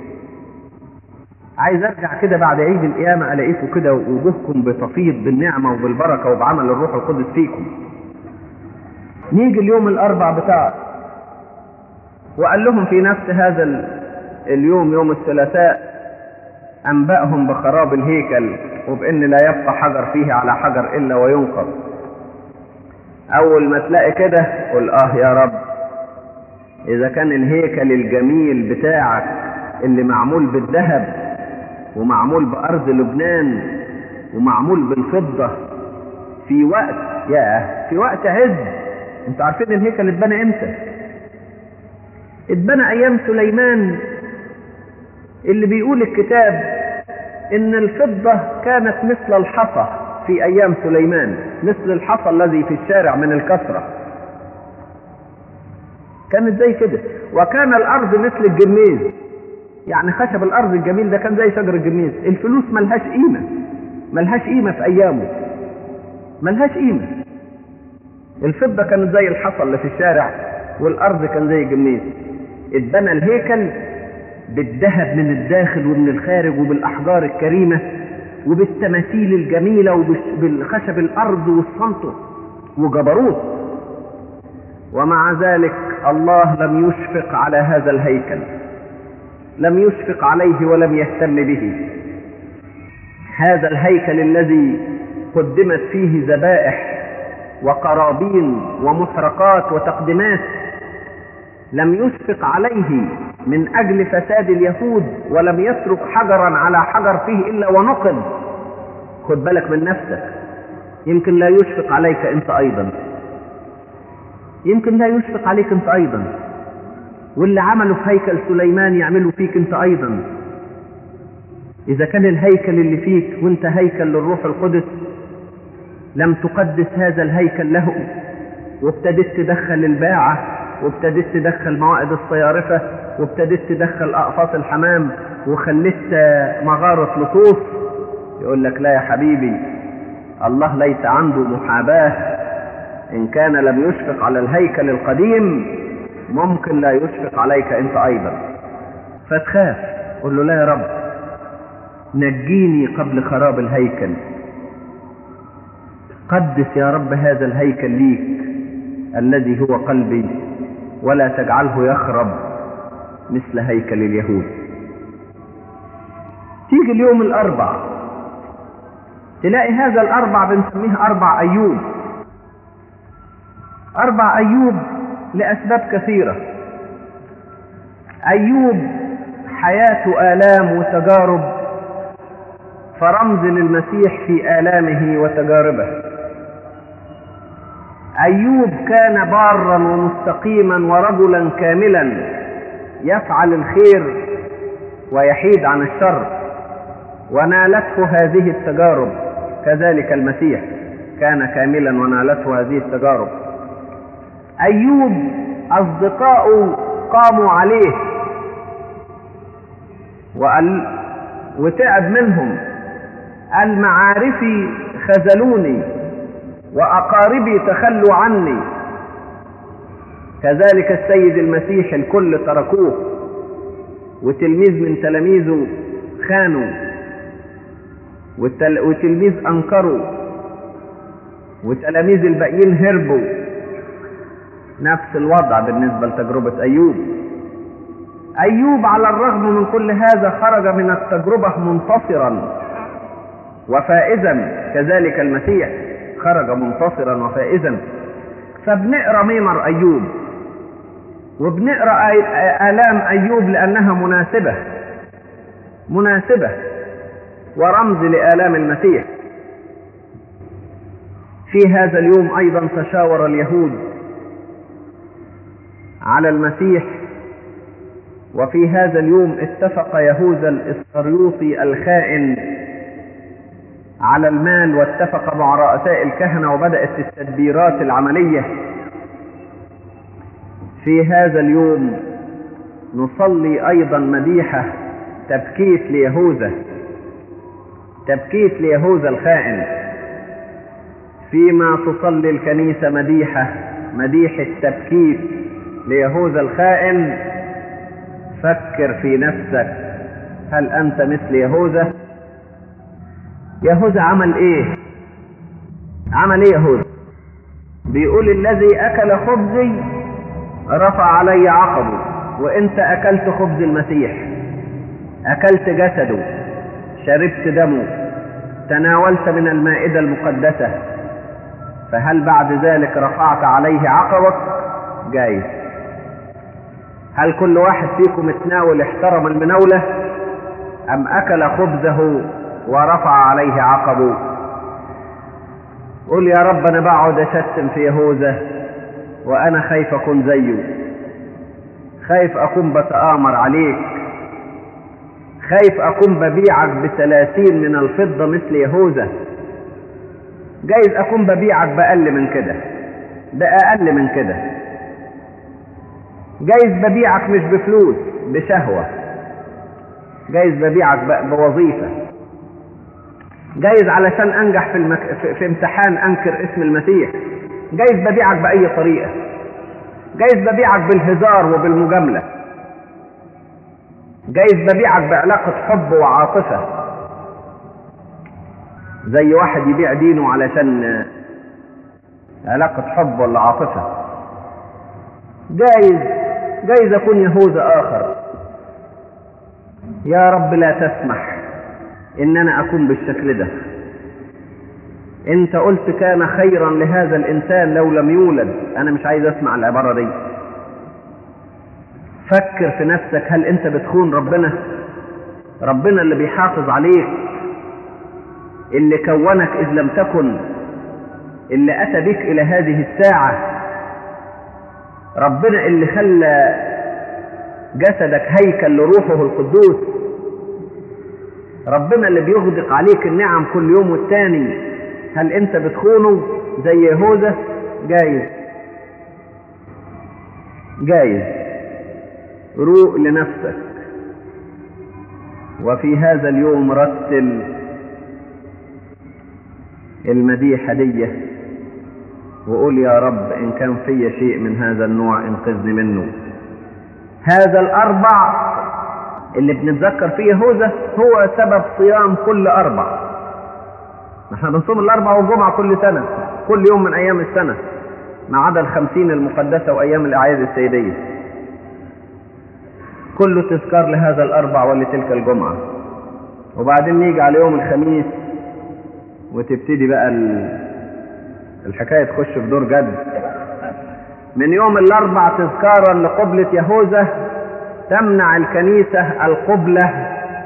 عايز ارجع كده بعد عيد القيامة الاقيكم كده وجوهكم بتفيض بالنعمة وبالبركة وبعمل الروح القدس فيكم. نيجي اليوم الاربع بتاع، وقال لهم في نفس هذا اليوم يوم الثلاثاء انبأهم بخراب الهيكل وبان لا يبقى حجر فيه على حجر الا وينقض. اول ما تلاقي كده قل يا رب، اذا كان الهيكل الجميل بتاعك اللي معمول بالذهب ومعمول بأرض لبنان ومعمول بالفضة في وقت عز. انتوا عارفين الهيكل اتبنى امتى؟ اتبنى ايام سليمان، اللي بيقول الكتاب ان الفضة كانت مثل الحصى في ايام سليمان، مثل الحصى الذي في الشارع من الكسرة. كانت زي كده. وكان الارض مثل الجرميز، يعني خشب الارض الجميل ده كان زي شجر الجرميز. الفلوس ملهاش قيمة في ايامه، ملهاش قيمة. الفضة كانت زي الحصى اللي في الشارع، والارض كان زي الجرميز. اتبنى الهيكل بالذهب من الداخل ومن الخارج، وبالاحجار الكريمة وبالتماثيل الجميلة وبالخشب الارض والصنطة وجبروت. ومع ذلك الله لم يشفق على هذا الهيكل، لم يشفق عليه ولم يهتم به. هذا الهيكل الذي قدمت فيه ذبائح وقرابين ومحرقات وتقديمات، لم يشفق عليه من أجل فساد اليهود، ولم يترك حجرا على حجر فيه إلا ونقض. خد بالك من نفسك، يمكن لا يشفق عليك أنت أيضا، يمكن لا يشفق عليك أنت أيضا. واللي عملوا في هيكل سليمان يعملوا فيك أنت أيضا. إذا كان الهيكل اللي فيك وانت هيكل للروح القدس، لم تقدس هذا الهيكل له، وابتدت تدخل الباعة، وابتدت تدخل موائد الصيارفة، وابتدت تدخل أقفاص الحمام، وخلت مغارة لطوف. يقول لك لا يا حبيبي، الله ليس عنده محاباة، إن كان لم يشفق على الهيكل القديم ممكن لا يشفق عليك أنت أيضا. فتخاف، قل له لا يا رب نجيني قبل خراب الهيكل، قدس يا رب هذا الهيكل ليك الذي هو قلبي، ولا تجعله يخرب مثل هيكل اليهود. تيجي اليوم الأربع تلاقي هذا الأربع بنسميه أربع أيوب. أربع أيوب لأسباب كثيرة. أيوب حياته آلام وتجارب، فرمز للمسيح في آلامه وتجاربه. أيوب كان بارا ومستقيما ورجلا كاملا يفعل الخير ويحيد عن الشر، ونالته هذه التجارب. كذلك المسيح كان كاملا ونالته هذه التجارب. أيوب أصدقاؤه قاموا عليه وتعب منهم. المعارفي خذلوني وأقاربي تخلوا عني. كذلك السيد المسيح الكل تركوه، وتلميذ من تلاميذه خانوا، وتلميذ أنكروا، وتلاميذ الباقيين هربوا. نفس الوضع بالنسبة لتجربة أيوب. أيوب على الرغم من كل هذا خرج من التجربة منتصرا وفائزا. كذلك المسيح خرج منتصرا وفائزا. فبنقرأ ميمر أيوب وبنقرأ آلام أيوب لأنها مناسبة ورمز لآلام المسيح. في هذا اليوم أيضا تشاور اليهود على المسيح، وفي هذا اليوم اتفق يهوذا الإسخريوطي الخائن على المال، واتفق مع رؤساء الكهنة، وبدأت التدبيرات العملية. في هذا اليوم نصلي أيضا مديحة تبكيت ليهوذا الخائن. فيما تصلي الكنيسة مديحة تبكيت ليهوذا الخائن، فكر في نفسك، هل أنت مثل يهوذا؟ يهوذا عمل إيه يهوذا؟ بيقول الذي أكل خبزي رفع علي عقبه. وإنت أكلت خبز المسيح، أكلت جسده، شربت دمه، تناولت من المائدة المقدسة، فهل بعد ذلك رفعت عليه عقبك؟ جايز. هل كل واحد فيكم اتناول احترم المناولة، أم أكل خبزه ورفع عليه عقبه؟ قل يا رب أنا بقعد أشتم في يهوذا وأنا خايف أكون زيه، خايف أكون بتآمر عليك، خايف أكون ببيعك ب30 من الفضة مثل يهوذا. جايز أكون ببيعك بأقل من كده، بأقل من كده. جايز ببيعك مش بفلوس، بشهوة. جايز ببيعك بوظيفة. جايز علشان أنجح في امتحان أنكر اسم المسيح. جايز ببيعك بأي طريقة. جايز ببيعك بالهزار وبالمجاملة. جايز ببيعك بعلاقة حب وعاطفة، زي واحد يبيع دينه علشان علاقة حب ولا عاطفة. جايز أكون يهوذا آخر. يا رب لا تسمح إن أنا أكون بالشكل ده. أنت قلت كان خيرا لهذا الإنسان لو لم يولد. أنا مش عايز أسمع العبارة دي. فكر في نفسك، هل أنت بتخون ربنا اللي بيحافظ عليك، اللي كونك إذ لم تكن، اللي أتى بك إلى هذه الساعة، ربنا اللي خلى جسدك هيكل لروحه القدوس، ربنا اللي بيغدق عليك النعم كل يوم والتاني. هل أنت بتخونه زي يهوذا؟ جايز. روق لنفسك. وفي هذا اليوم رتل المديحة دي وقول يا رب إن كان في شيء من هذا النوع انقذني منه. هذا الأربع اللي بنتذكر فيه يهوذا هو سبب صيام كل أربع. نحن بنصوم الأربع والجمعة كل سنة، كل يوم من أيام السنة، ما عدا 50 المقدسة وأيام الأعياد السيدية، كله تذكار لهذا الأربع ولتلك الجمعة. وبعدين نيجي على يوم الخميس وتبتدي بقى الحكاية تخش في دور جد. من يوم الأربع تذكارا لقبلة يهوذا تمنع الكنيسة القبلة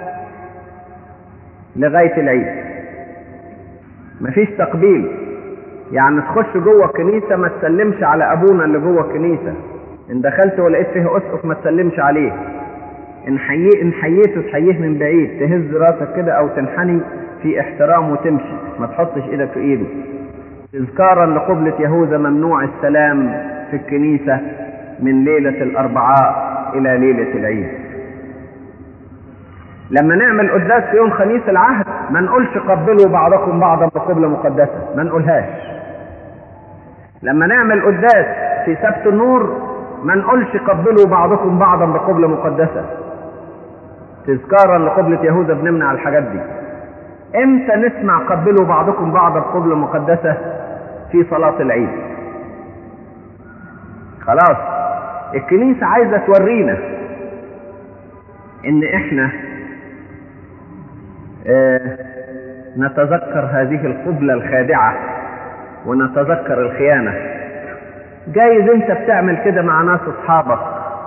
لغاية العيد، مفيش تقبيل. يعني تخش جوه الكنيسة ما تسلمش على أبونا اللي جوه الكنيسة، إن دخلت ولقيت فيه أسقف ما تسلمش عليه، إن حييته تحييه من بعيد، تهز راسك كده أو تنحني في احترام وتمشي، ما تحطش إيدك في إيده. تذكارا لقبلة يهوذا ممنوع السلام في الكنيسة من ليلة الأربعاء إلى ليلة العيد. لما نعمل قداس في يوم خميس العهد ما نقولش قبلوا بعضكم بعضا بقبلة مقدسة، ما نقولهاش. لما نعمل قداس في سبت النور ما نقولش قبلوا بعضكم بعضا بقبلة مقدسة. تذكارا لقبلة يهوذا بنمنع الحاجات دي. امتى نسمع قبلوا بعضكم بعضا بقبلة مقدسة؟ في صلاة العيد. خلاص الكنيسة عايزة تورينا ان احنا نتذكر هذه القبلة الخادعة ونتذكر الخيانة. جايز انت بتعمل كده مع ناس اصحابك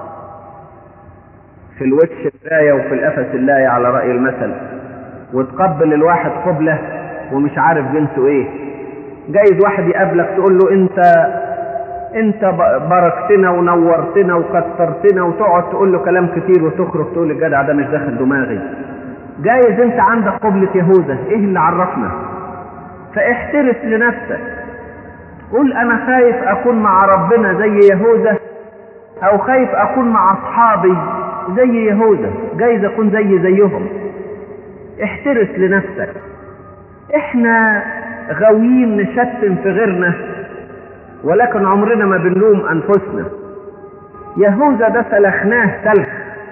في الوش الراية وفي القفس اللاية على رأي المثل، وتقبل الواحد قبلة ومش عارف جنسه ايه. جايز واحد يقابلك تقول له انت باركتنا ونورتنا وكترتنا، وتقعد تقول له كلام كتير وتخرج تقول الجدع ده مش داخل دماغي. جايز انت عندك قبلة يهوذا، ايه اللي عرفنا؟ فاحترس لنفسك، قول انا خايف اكون مع ربنا زي يهوذا، او خايف اكون مع اصحابي زي يهوذا، جايز اكون زيهم. احترس لنفسك. احنا غاويين نشتم في غيرنا ولكن عمرنا ما بنلوم انفسنا. يهوذا ده سلخناه سلخ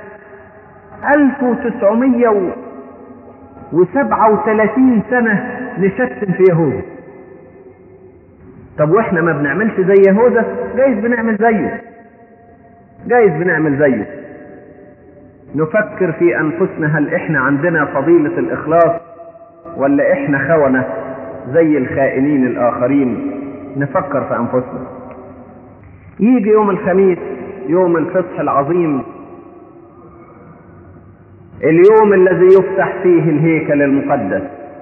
1937 سنة نشتم في يهوذا. طب واحنا ما بنعملش زي يهوذا؟ جايز بنعمل زيه. نفكر في انفسنا، هل احنا عندنا فضيلة الاخلاص ولا احنا خونة زي الخائنين الاخرين؟ نفكر في انفسنا. يجي يوم الخميس، يوم الفصح العظيم، اليوم الذي يفتح فيه الهيكل المقدس.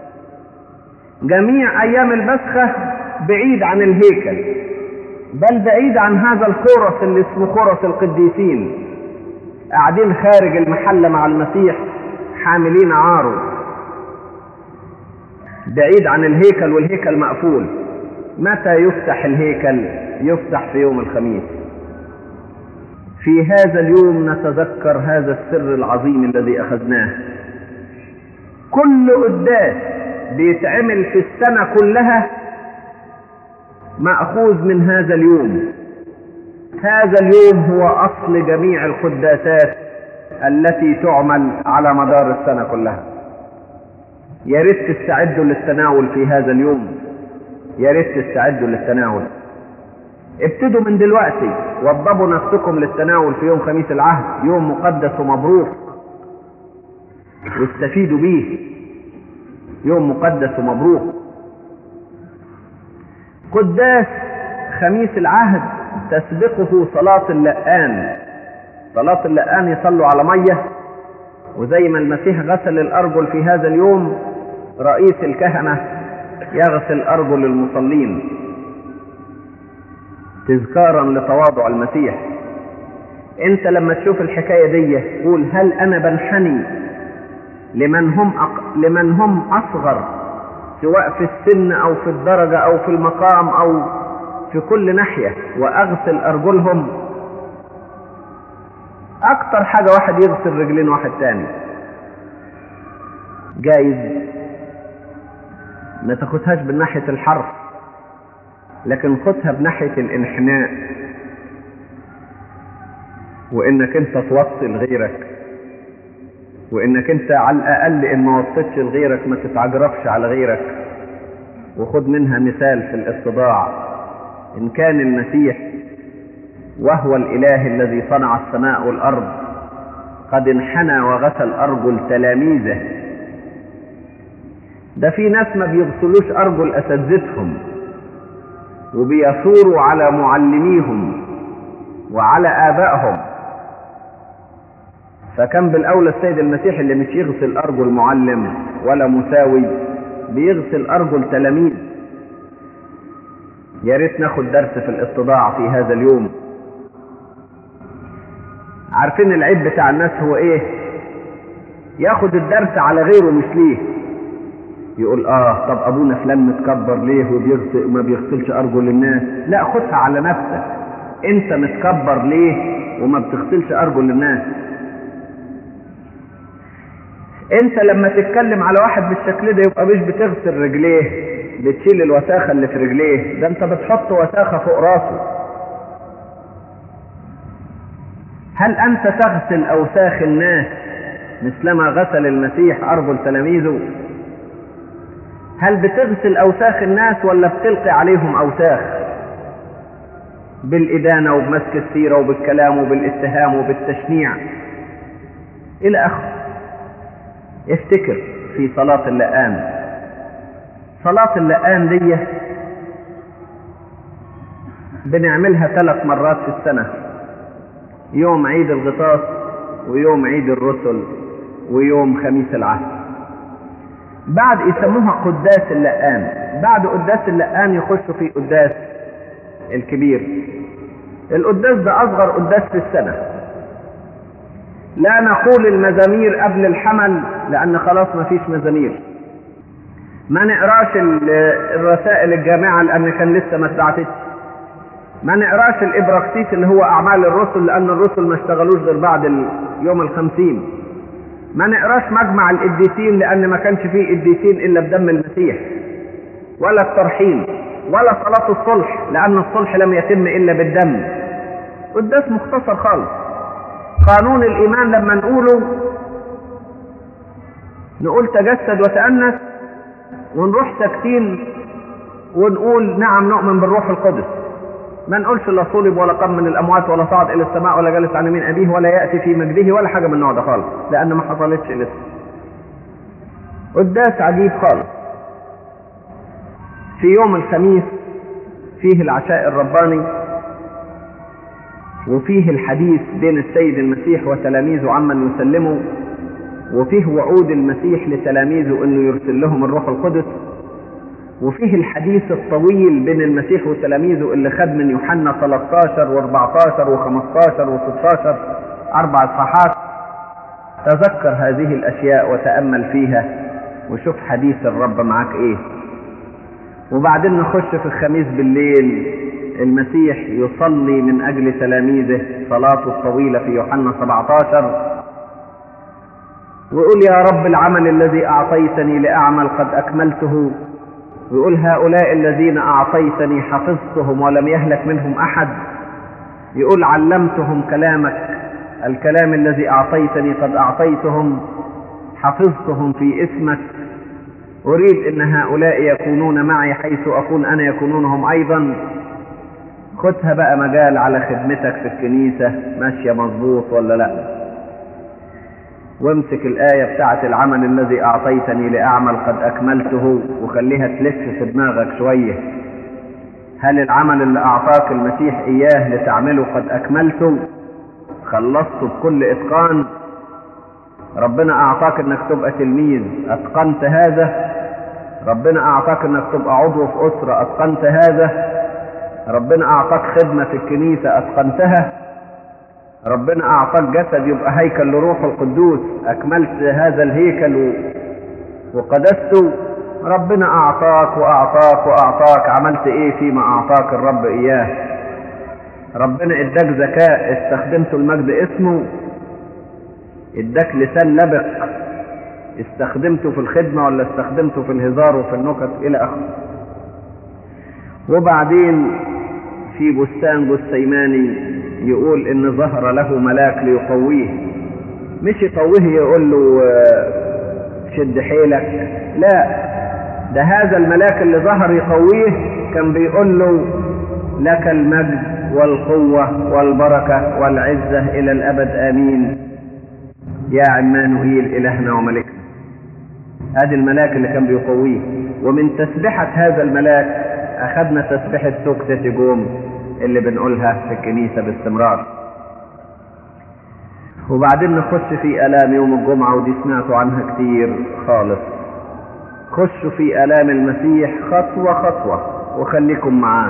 جميع ايام البسخة بعيد عن الهيكل، بل بعيد عن هذا الخرس اللي اسمه خرس القديسين، قاعدين خارج المحلة مع المسيح حاملين عاره، بعيد عن الهيكل والهيكل مقفول. متى يفتح الهيكل؟ يفتح في يوم الخميس. في هذا اليوم نتذكر هذا السر العظيم الذي أخذناه. كل قداس بيتعمل في السنة كلها مأخوذ من هذا اليوم. هذا اليوم هو أصل جميع القداسات التي تعمل على مدار السنة كلها. يا ريت تستعدوا للتناول في هذا اليوم، يا ريت تستعدوا للتناول. ابتدوا من دلوقتي، وضبوا نفسكم للتناول في يوم خميس العهد، يوم مقدس ومبروك، واستفيدوا به. يوم مقدس ومبروك. قداس خميس العهد تسبقه صلاة اللقان. صلاة اللقان يصلوا على مية، وزي ما المسيح غسل الأرجل في هذا اليوم، رئيس الكهنة يغسل أرجل المصلين تذكارا لتواضع المسيح. انت لما تشوف الحكاية دي قول هل انا بنحني لمن هم اصغر، سواء في السن او في الدرجة او في المقام او في كل ناحية، واغسل ارجلهم؟ اكتر حاجة واحد يغسل رجلين واحد تاني. جايز ما تاخدهاش من ناحية الحرف، لكن خدها بناحية الانحناء، وانك انت توصي لغيرك، وانك انت على الاقل ان ما وصيتش لغيرك ما تتعجرفش على غيرك. وخد منها مثال في الاتضاع. ان كان المسيح وهو الاله الذي صنع السماء والارض قد انحنى وغسل ارجل تلاميذه، ده في ناس ما بيغسلوش ارجل اساتذتهم وبيثوروا على معلميهم وعلى آبائهم. فكان بالأولى السيد المسيح اللي مش يغسل أرجل معلم ولا مساوي، بيغسل أرجل تلاميذ. يا ريت ناخد درس في الاتضاع في هذا اليوم. عارفين العيب بتاع الناس هو ايه؟ ياخد الدرس على غيره مش ليه. يقول طب ابونا فلان متكبر ليه وما بيغسلش ارجل الناس؟ لا، خدها على نفسك. انت متكبر ليه وما بتغسلش ارجل الناس؟ انت لما تتكلم على واحد بالشكل ده يبقى مش بتغسل رجليه، بتشيل الوساخه اللي في رجليه، ده انت بتحط وساخه فوق راسه. هل انت تغسل اوساخ الناس مثلما غسل المسيح ارجل تلاميذه؟ هل بتغسل اوساخ الناس ولا بتلقي عليهم اوساخ بالادانه وبمسك السيره وبالكلام وبالاتهام وبالتشنيع الى اخره؟ افتكر في صلاة اللقان. صلاة اللقان دي بنعملها 3 مرات في السنة، يوم عيد الغطاس ويوم عيد الرسل ويوم خميس العهد. بعد يسموها قداس اللقان. بعد قداس اللقان يخشوا في قداس الكبير. القداس ده أصغر قداس في السنة. لا نقول المزامير قبل الحمل لأن خلاص ما فيش مزامير. ما نقراش الرسائل الجامعة لأن كان لسه ما اتبعتتش. ما نقراش الإبراكسيس اللي هو أعمال الرسل لأن الرسل ما اشتغلوش غير بعد يوم 50. ما نقراش مجمع القديسين لأن ما كانش فيه قديسين إلا بدم المسيح، ولا الترحيم، ولا صلاة الصلح لأن الصلح لم يتم إلا بالدم. قداس مختصر خالص. قانون الإيمان لما نقول تجسد وتأنس ونروح ساكتين ونقول نعم نؤمن بالروح القدس. ما نقولش لا صلب ولا قام من الأموات ولا صعد إلى السماء ولا جلس عن يمين أبيه ولا يأتي في مجده ولا حاجة من النوع ده خالص، لأن ما حصلتش لسه. قداس عجيب خالص. في يوم الخميس فيه العشاء الرباني، وفيه الحديث بين السيد المسيح وتلاميذه عمن يسلموا، وفيه وعود المسيح لتلاميذه انه يرسل لهم الروح القدس، وفيه الحديث الطويل بين المسيح وتلاميذه اللي خد من يوحنا 13 و14 و15 و16 4 اصحاحات. تذكر هذه الاشياء وتأمل فيها وشوف حديث الرب معاك ايه. وبعدين نخش في الخميس بالليل، المسيح يصلي من أجل تلاميذه صلاته الطويلة في يوحنا 17 ويقول يا رب العمل الذي أعطيتني لأعمل قد أكملته. ويقول هؤلاء الذين أعطيتني حفظتهم ولم يهلك منهم أحد. يقول علمتهم كلامك، الكلام الذي أعطيتني قد أعطيتهم، حفظتهم في اسمك. أريد أن هؤلاء يكونون معي حيث أكون أنا يكونون هم أيضا. خدها بقى مجال على خدمتك في الكنيسة ماشية مظبوط ولا لا، وامسك الآية بتاعت العمل الذي أعطيتني لأعمل قد أكملته وخليها تلف في دماغك شوية. هل العمل اللي أعطاك المسيح إياه لتعمله قد أكملته؟ خلصته بكل إتقان؟ ربنا أعطاك أنك تبقى تلميذ، أتقنت هذا؟ ربنا أعطاك أنك تبقى عضو في أسرة، أتقنت هذا؟ ربنا أعطاك خدمة في الكنيسة، أتقنتها؟ ربنا أعطاك جسد يبقى هيكل لروح القدوس، أكملت هذا الهيكل وقدسته؟ ربنا أعطاك وأعطاك وأعطاك، عملت إيه فيما أعطاك الرب إياه؟ ربنا إداك ذكاء استخدمته المجد اسمه، إداك لسان لبق استخدمته في الخدمة ولا استخدمته في الهزار وفي النكت إلى آخره. وبعدين في بستان جثيماني يقول إن ظهر له ملاك ليقويه، مش يقويه يقول له شد حيلك، لا، ده هذا الملاك اللي ظهر يقويه كان بيقول له لك المجد والقوة والبركة والعزة إلى الأبد آمين يا عمانوئيل إلهنا وملكنا. هذا الملاك اللي كان بيقويه. ومن تسبحة هذا الملاك أخذنا تسبحة سكتة جوم اللي بنقولها في الكنيسة باستمرار. وبعدين نخش في آلام يوم الجمعة، ودي سمعتوا عنها كتير خالص. خشوا في آلام المسيح خطوة خطوة وخليكم معاه.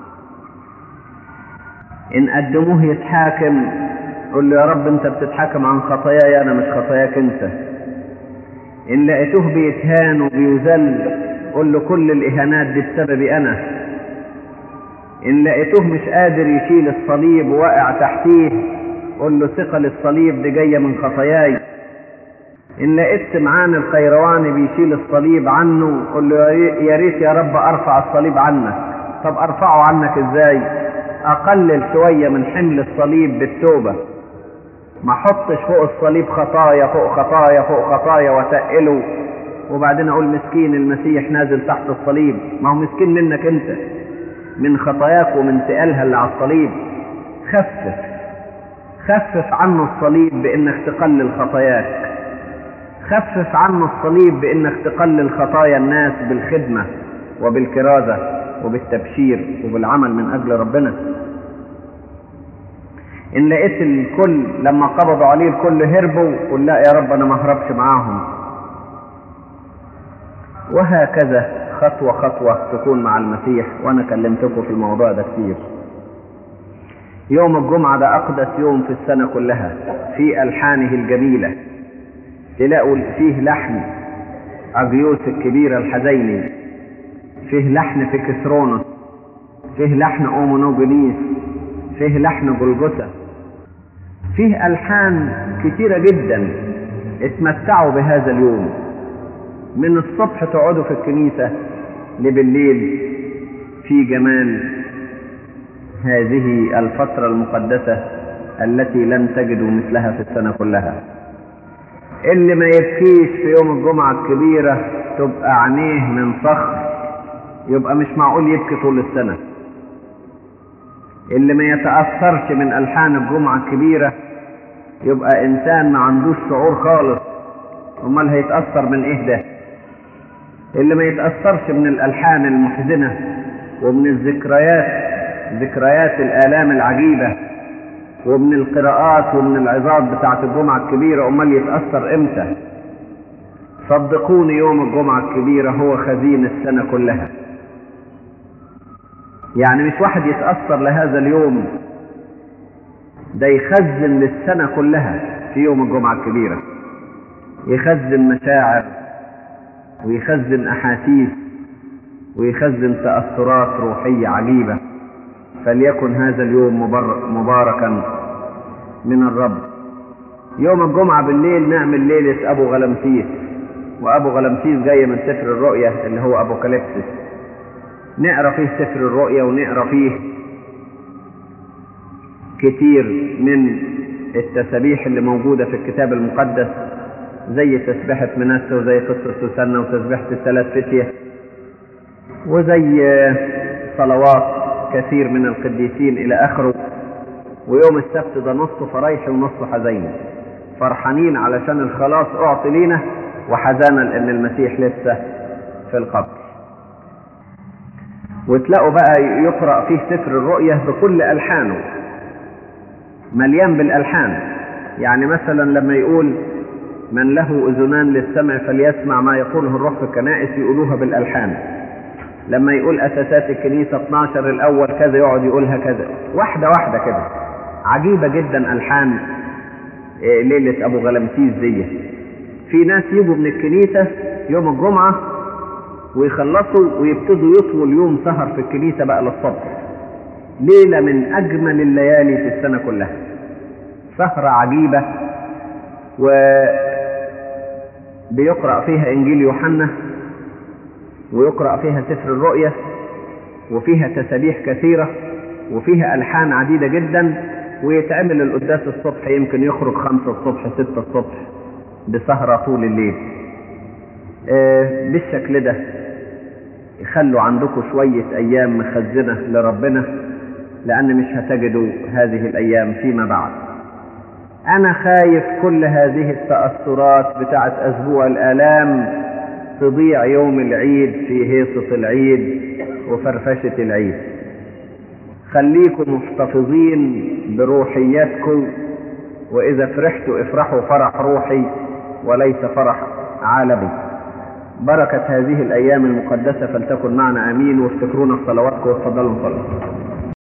إن قدموه يتحاكم قل له يا رب أنت بتتحاكم عن خطاياي أنا مش خطاياك أنت. إن لقيتوه بيتهان وبيذل قل له كل الإهانات دي بسببي أنا. إن لقيتوه مش قادر يشيل الصليب وواقع تحتيه قل له ثقل الصليب دي جاية من خطاياي. إن لقيت سمعان القيرواني بيشيل الصليب عنه قل له يا ريت يا رب أرفع الصليب عنك. طب أرفعه عنك إزاي؟ أقلل شوية من حمل الصليب بالتوبة، ما حطش فوق الصليب خطايا فوق خطايا فوق خطايا وتقله وبعدين أقول مسكين المسيح نازل تحت الصليب. ما هو مسكين منك أنت، من خطاياك ومن تقلها اللي على الصليب. خفف عنه الصليب بأنك تقلل خطاياك. خفف عنه الصليب بأنك تقلل خطايا الناس بالخدمة وبالكرازة وبالتبشير وبالعمل من أجل ربنا. إن لقيت الكل لما قبضوا عليه الكل هربوا قل لا يا رب أنا ما هربش معاهم. وهكذا خطوة خطوة تكون مع المسيح. وأنا كلمتكم في الموضوع ده كتير. يوم الجمعة ده أقدس يوم في السنة كلها في ألحانه الجميلة. تلاقوا فيه لحن أجيوس الكبيرة الحزيني، فيه لحن في كسرونس، فيه لحن أومونوجينيس، فيه لحن جلجثة، فيه ألحان كتيرة جدا. اتمتعوا بهذا اليوم من الصبح تقعدوا في الكنيسة لبالليل في جمال هذه الفترة المقدسة التي لن تجدوا مثلها في السنة كلها. اللي ما يبكيش في يوم الجمعة الكبيرة تبقى عينيه من صخر، يبقى مش معقول يبكي طول السنة. اللي ما يتأثرش من ألحان الجمعة الكبيرة يبقى إنسان ما عندوش شعور خالص. امال هيتأثر من إيه ده؟ اللي ما يتأثرش من الألحان المحزنة ومن الذكريات، ذكريات الآلام العجيبة، ومن القراءات ومن العظات بتاعت الجمعة الكبيرة، امال يتأثر امتى؟ صدقوني يوم الجمعة الكبيرة هو خزين السنة كلها. يعني مش واحد يتأثر لهذا اليوم، ده يخزن للسنة كلها في يوم الجمعة الكبيرة. يخزن مشاعر ويخزن أحاسيس ويخزن تأثرات روحية عجيبة. فليكن هذا اليوم مباركا من الرب. يوم الجمعة بالليل نعمل ليلة أبو غلمسيس، وأبو غلمسيس جاي من سفر الرؤية اللي هو أبوكاليبسس. نقرأ فيه سفر الرؤية ونقرأ فيه كتير من التسابيح اللي موجودة في الكتاب المقدس، زي تسبيحة منسى وزي قصة سوسنة وتسبيحة الثلاث فتية وزي صلوات كثير من القديسين إلى آخره. ويوم السبت ده نصه فرايح ونصه حزين، فرحانين علشان الخلاص أعطي لينا، وحزانا لأن المسيح لسه في القبر. وتلاقوا بقى يقرأ فيه سفر الرؤية بكل ألحانه، مليان بالألحان. يعني مثلا لما يقول من له أذنان للسمع فليسمع ما يقوله الروح في الكنائس، يقولوها بالألحان. لما يقول أساسات الكنيسة 12 الأول كذا يقعد يقولها كذا، واحدة واحدة كده. عجيبة جدا ألحان ليلة أبو غلمسيس دي. في ناس يجوا من الكنيسة يوم الجمعة ويخلصوا ويبتدوا يطووا اليوم سهر في الكنيسة بقى للصبح. ليلة من أجمل الليالي في السنة كلها، سهرة عجيبة. بيقرأ فيها إنجيل يوحنا، ويقرأ فيها سفر الرؤيا، وفيها تسابيح كثيرة، وفيها ألحان عديدة جدا، ويتعمل القداس الصبح، يمكن يخرج 5 الصبح 6 الصبح بسهرة طول الليل. بالشكل ده خلوا عندكم شوية أيام مخزنة لربنا، لأن مش هتجدوا هذه الأيام فيما بعد. أنا خايف كل هذه التأثرات بتاعت أسبوع الآلام تضيع يوم العيد في هيصة العيد وفرفشة العيد. خليكم محتفظين بروحياتكم، وإذا فرحتوا افرحوا فرح روحي وليس فرح عالمي. بركة هذه الأيام المقدسة فلتكن معنا آمين. وافتكرونا في صلواتكم وتفضلوا نصلي.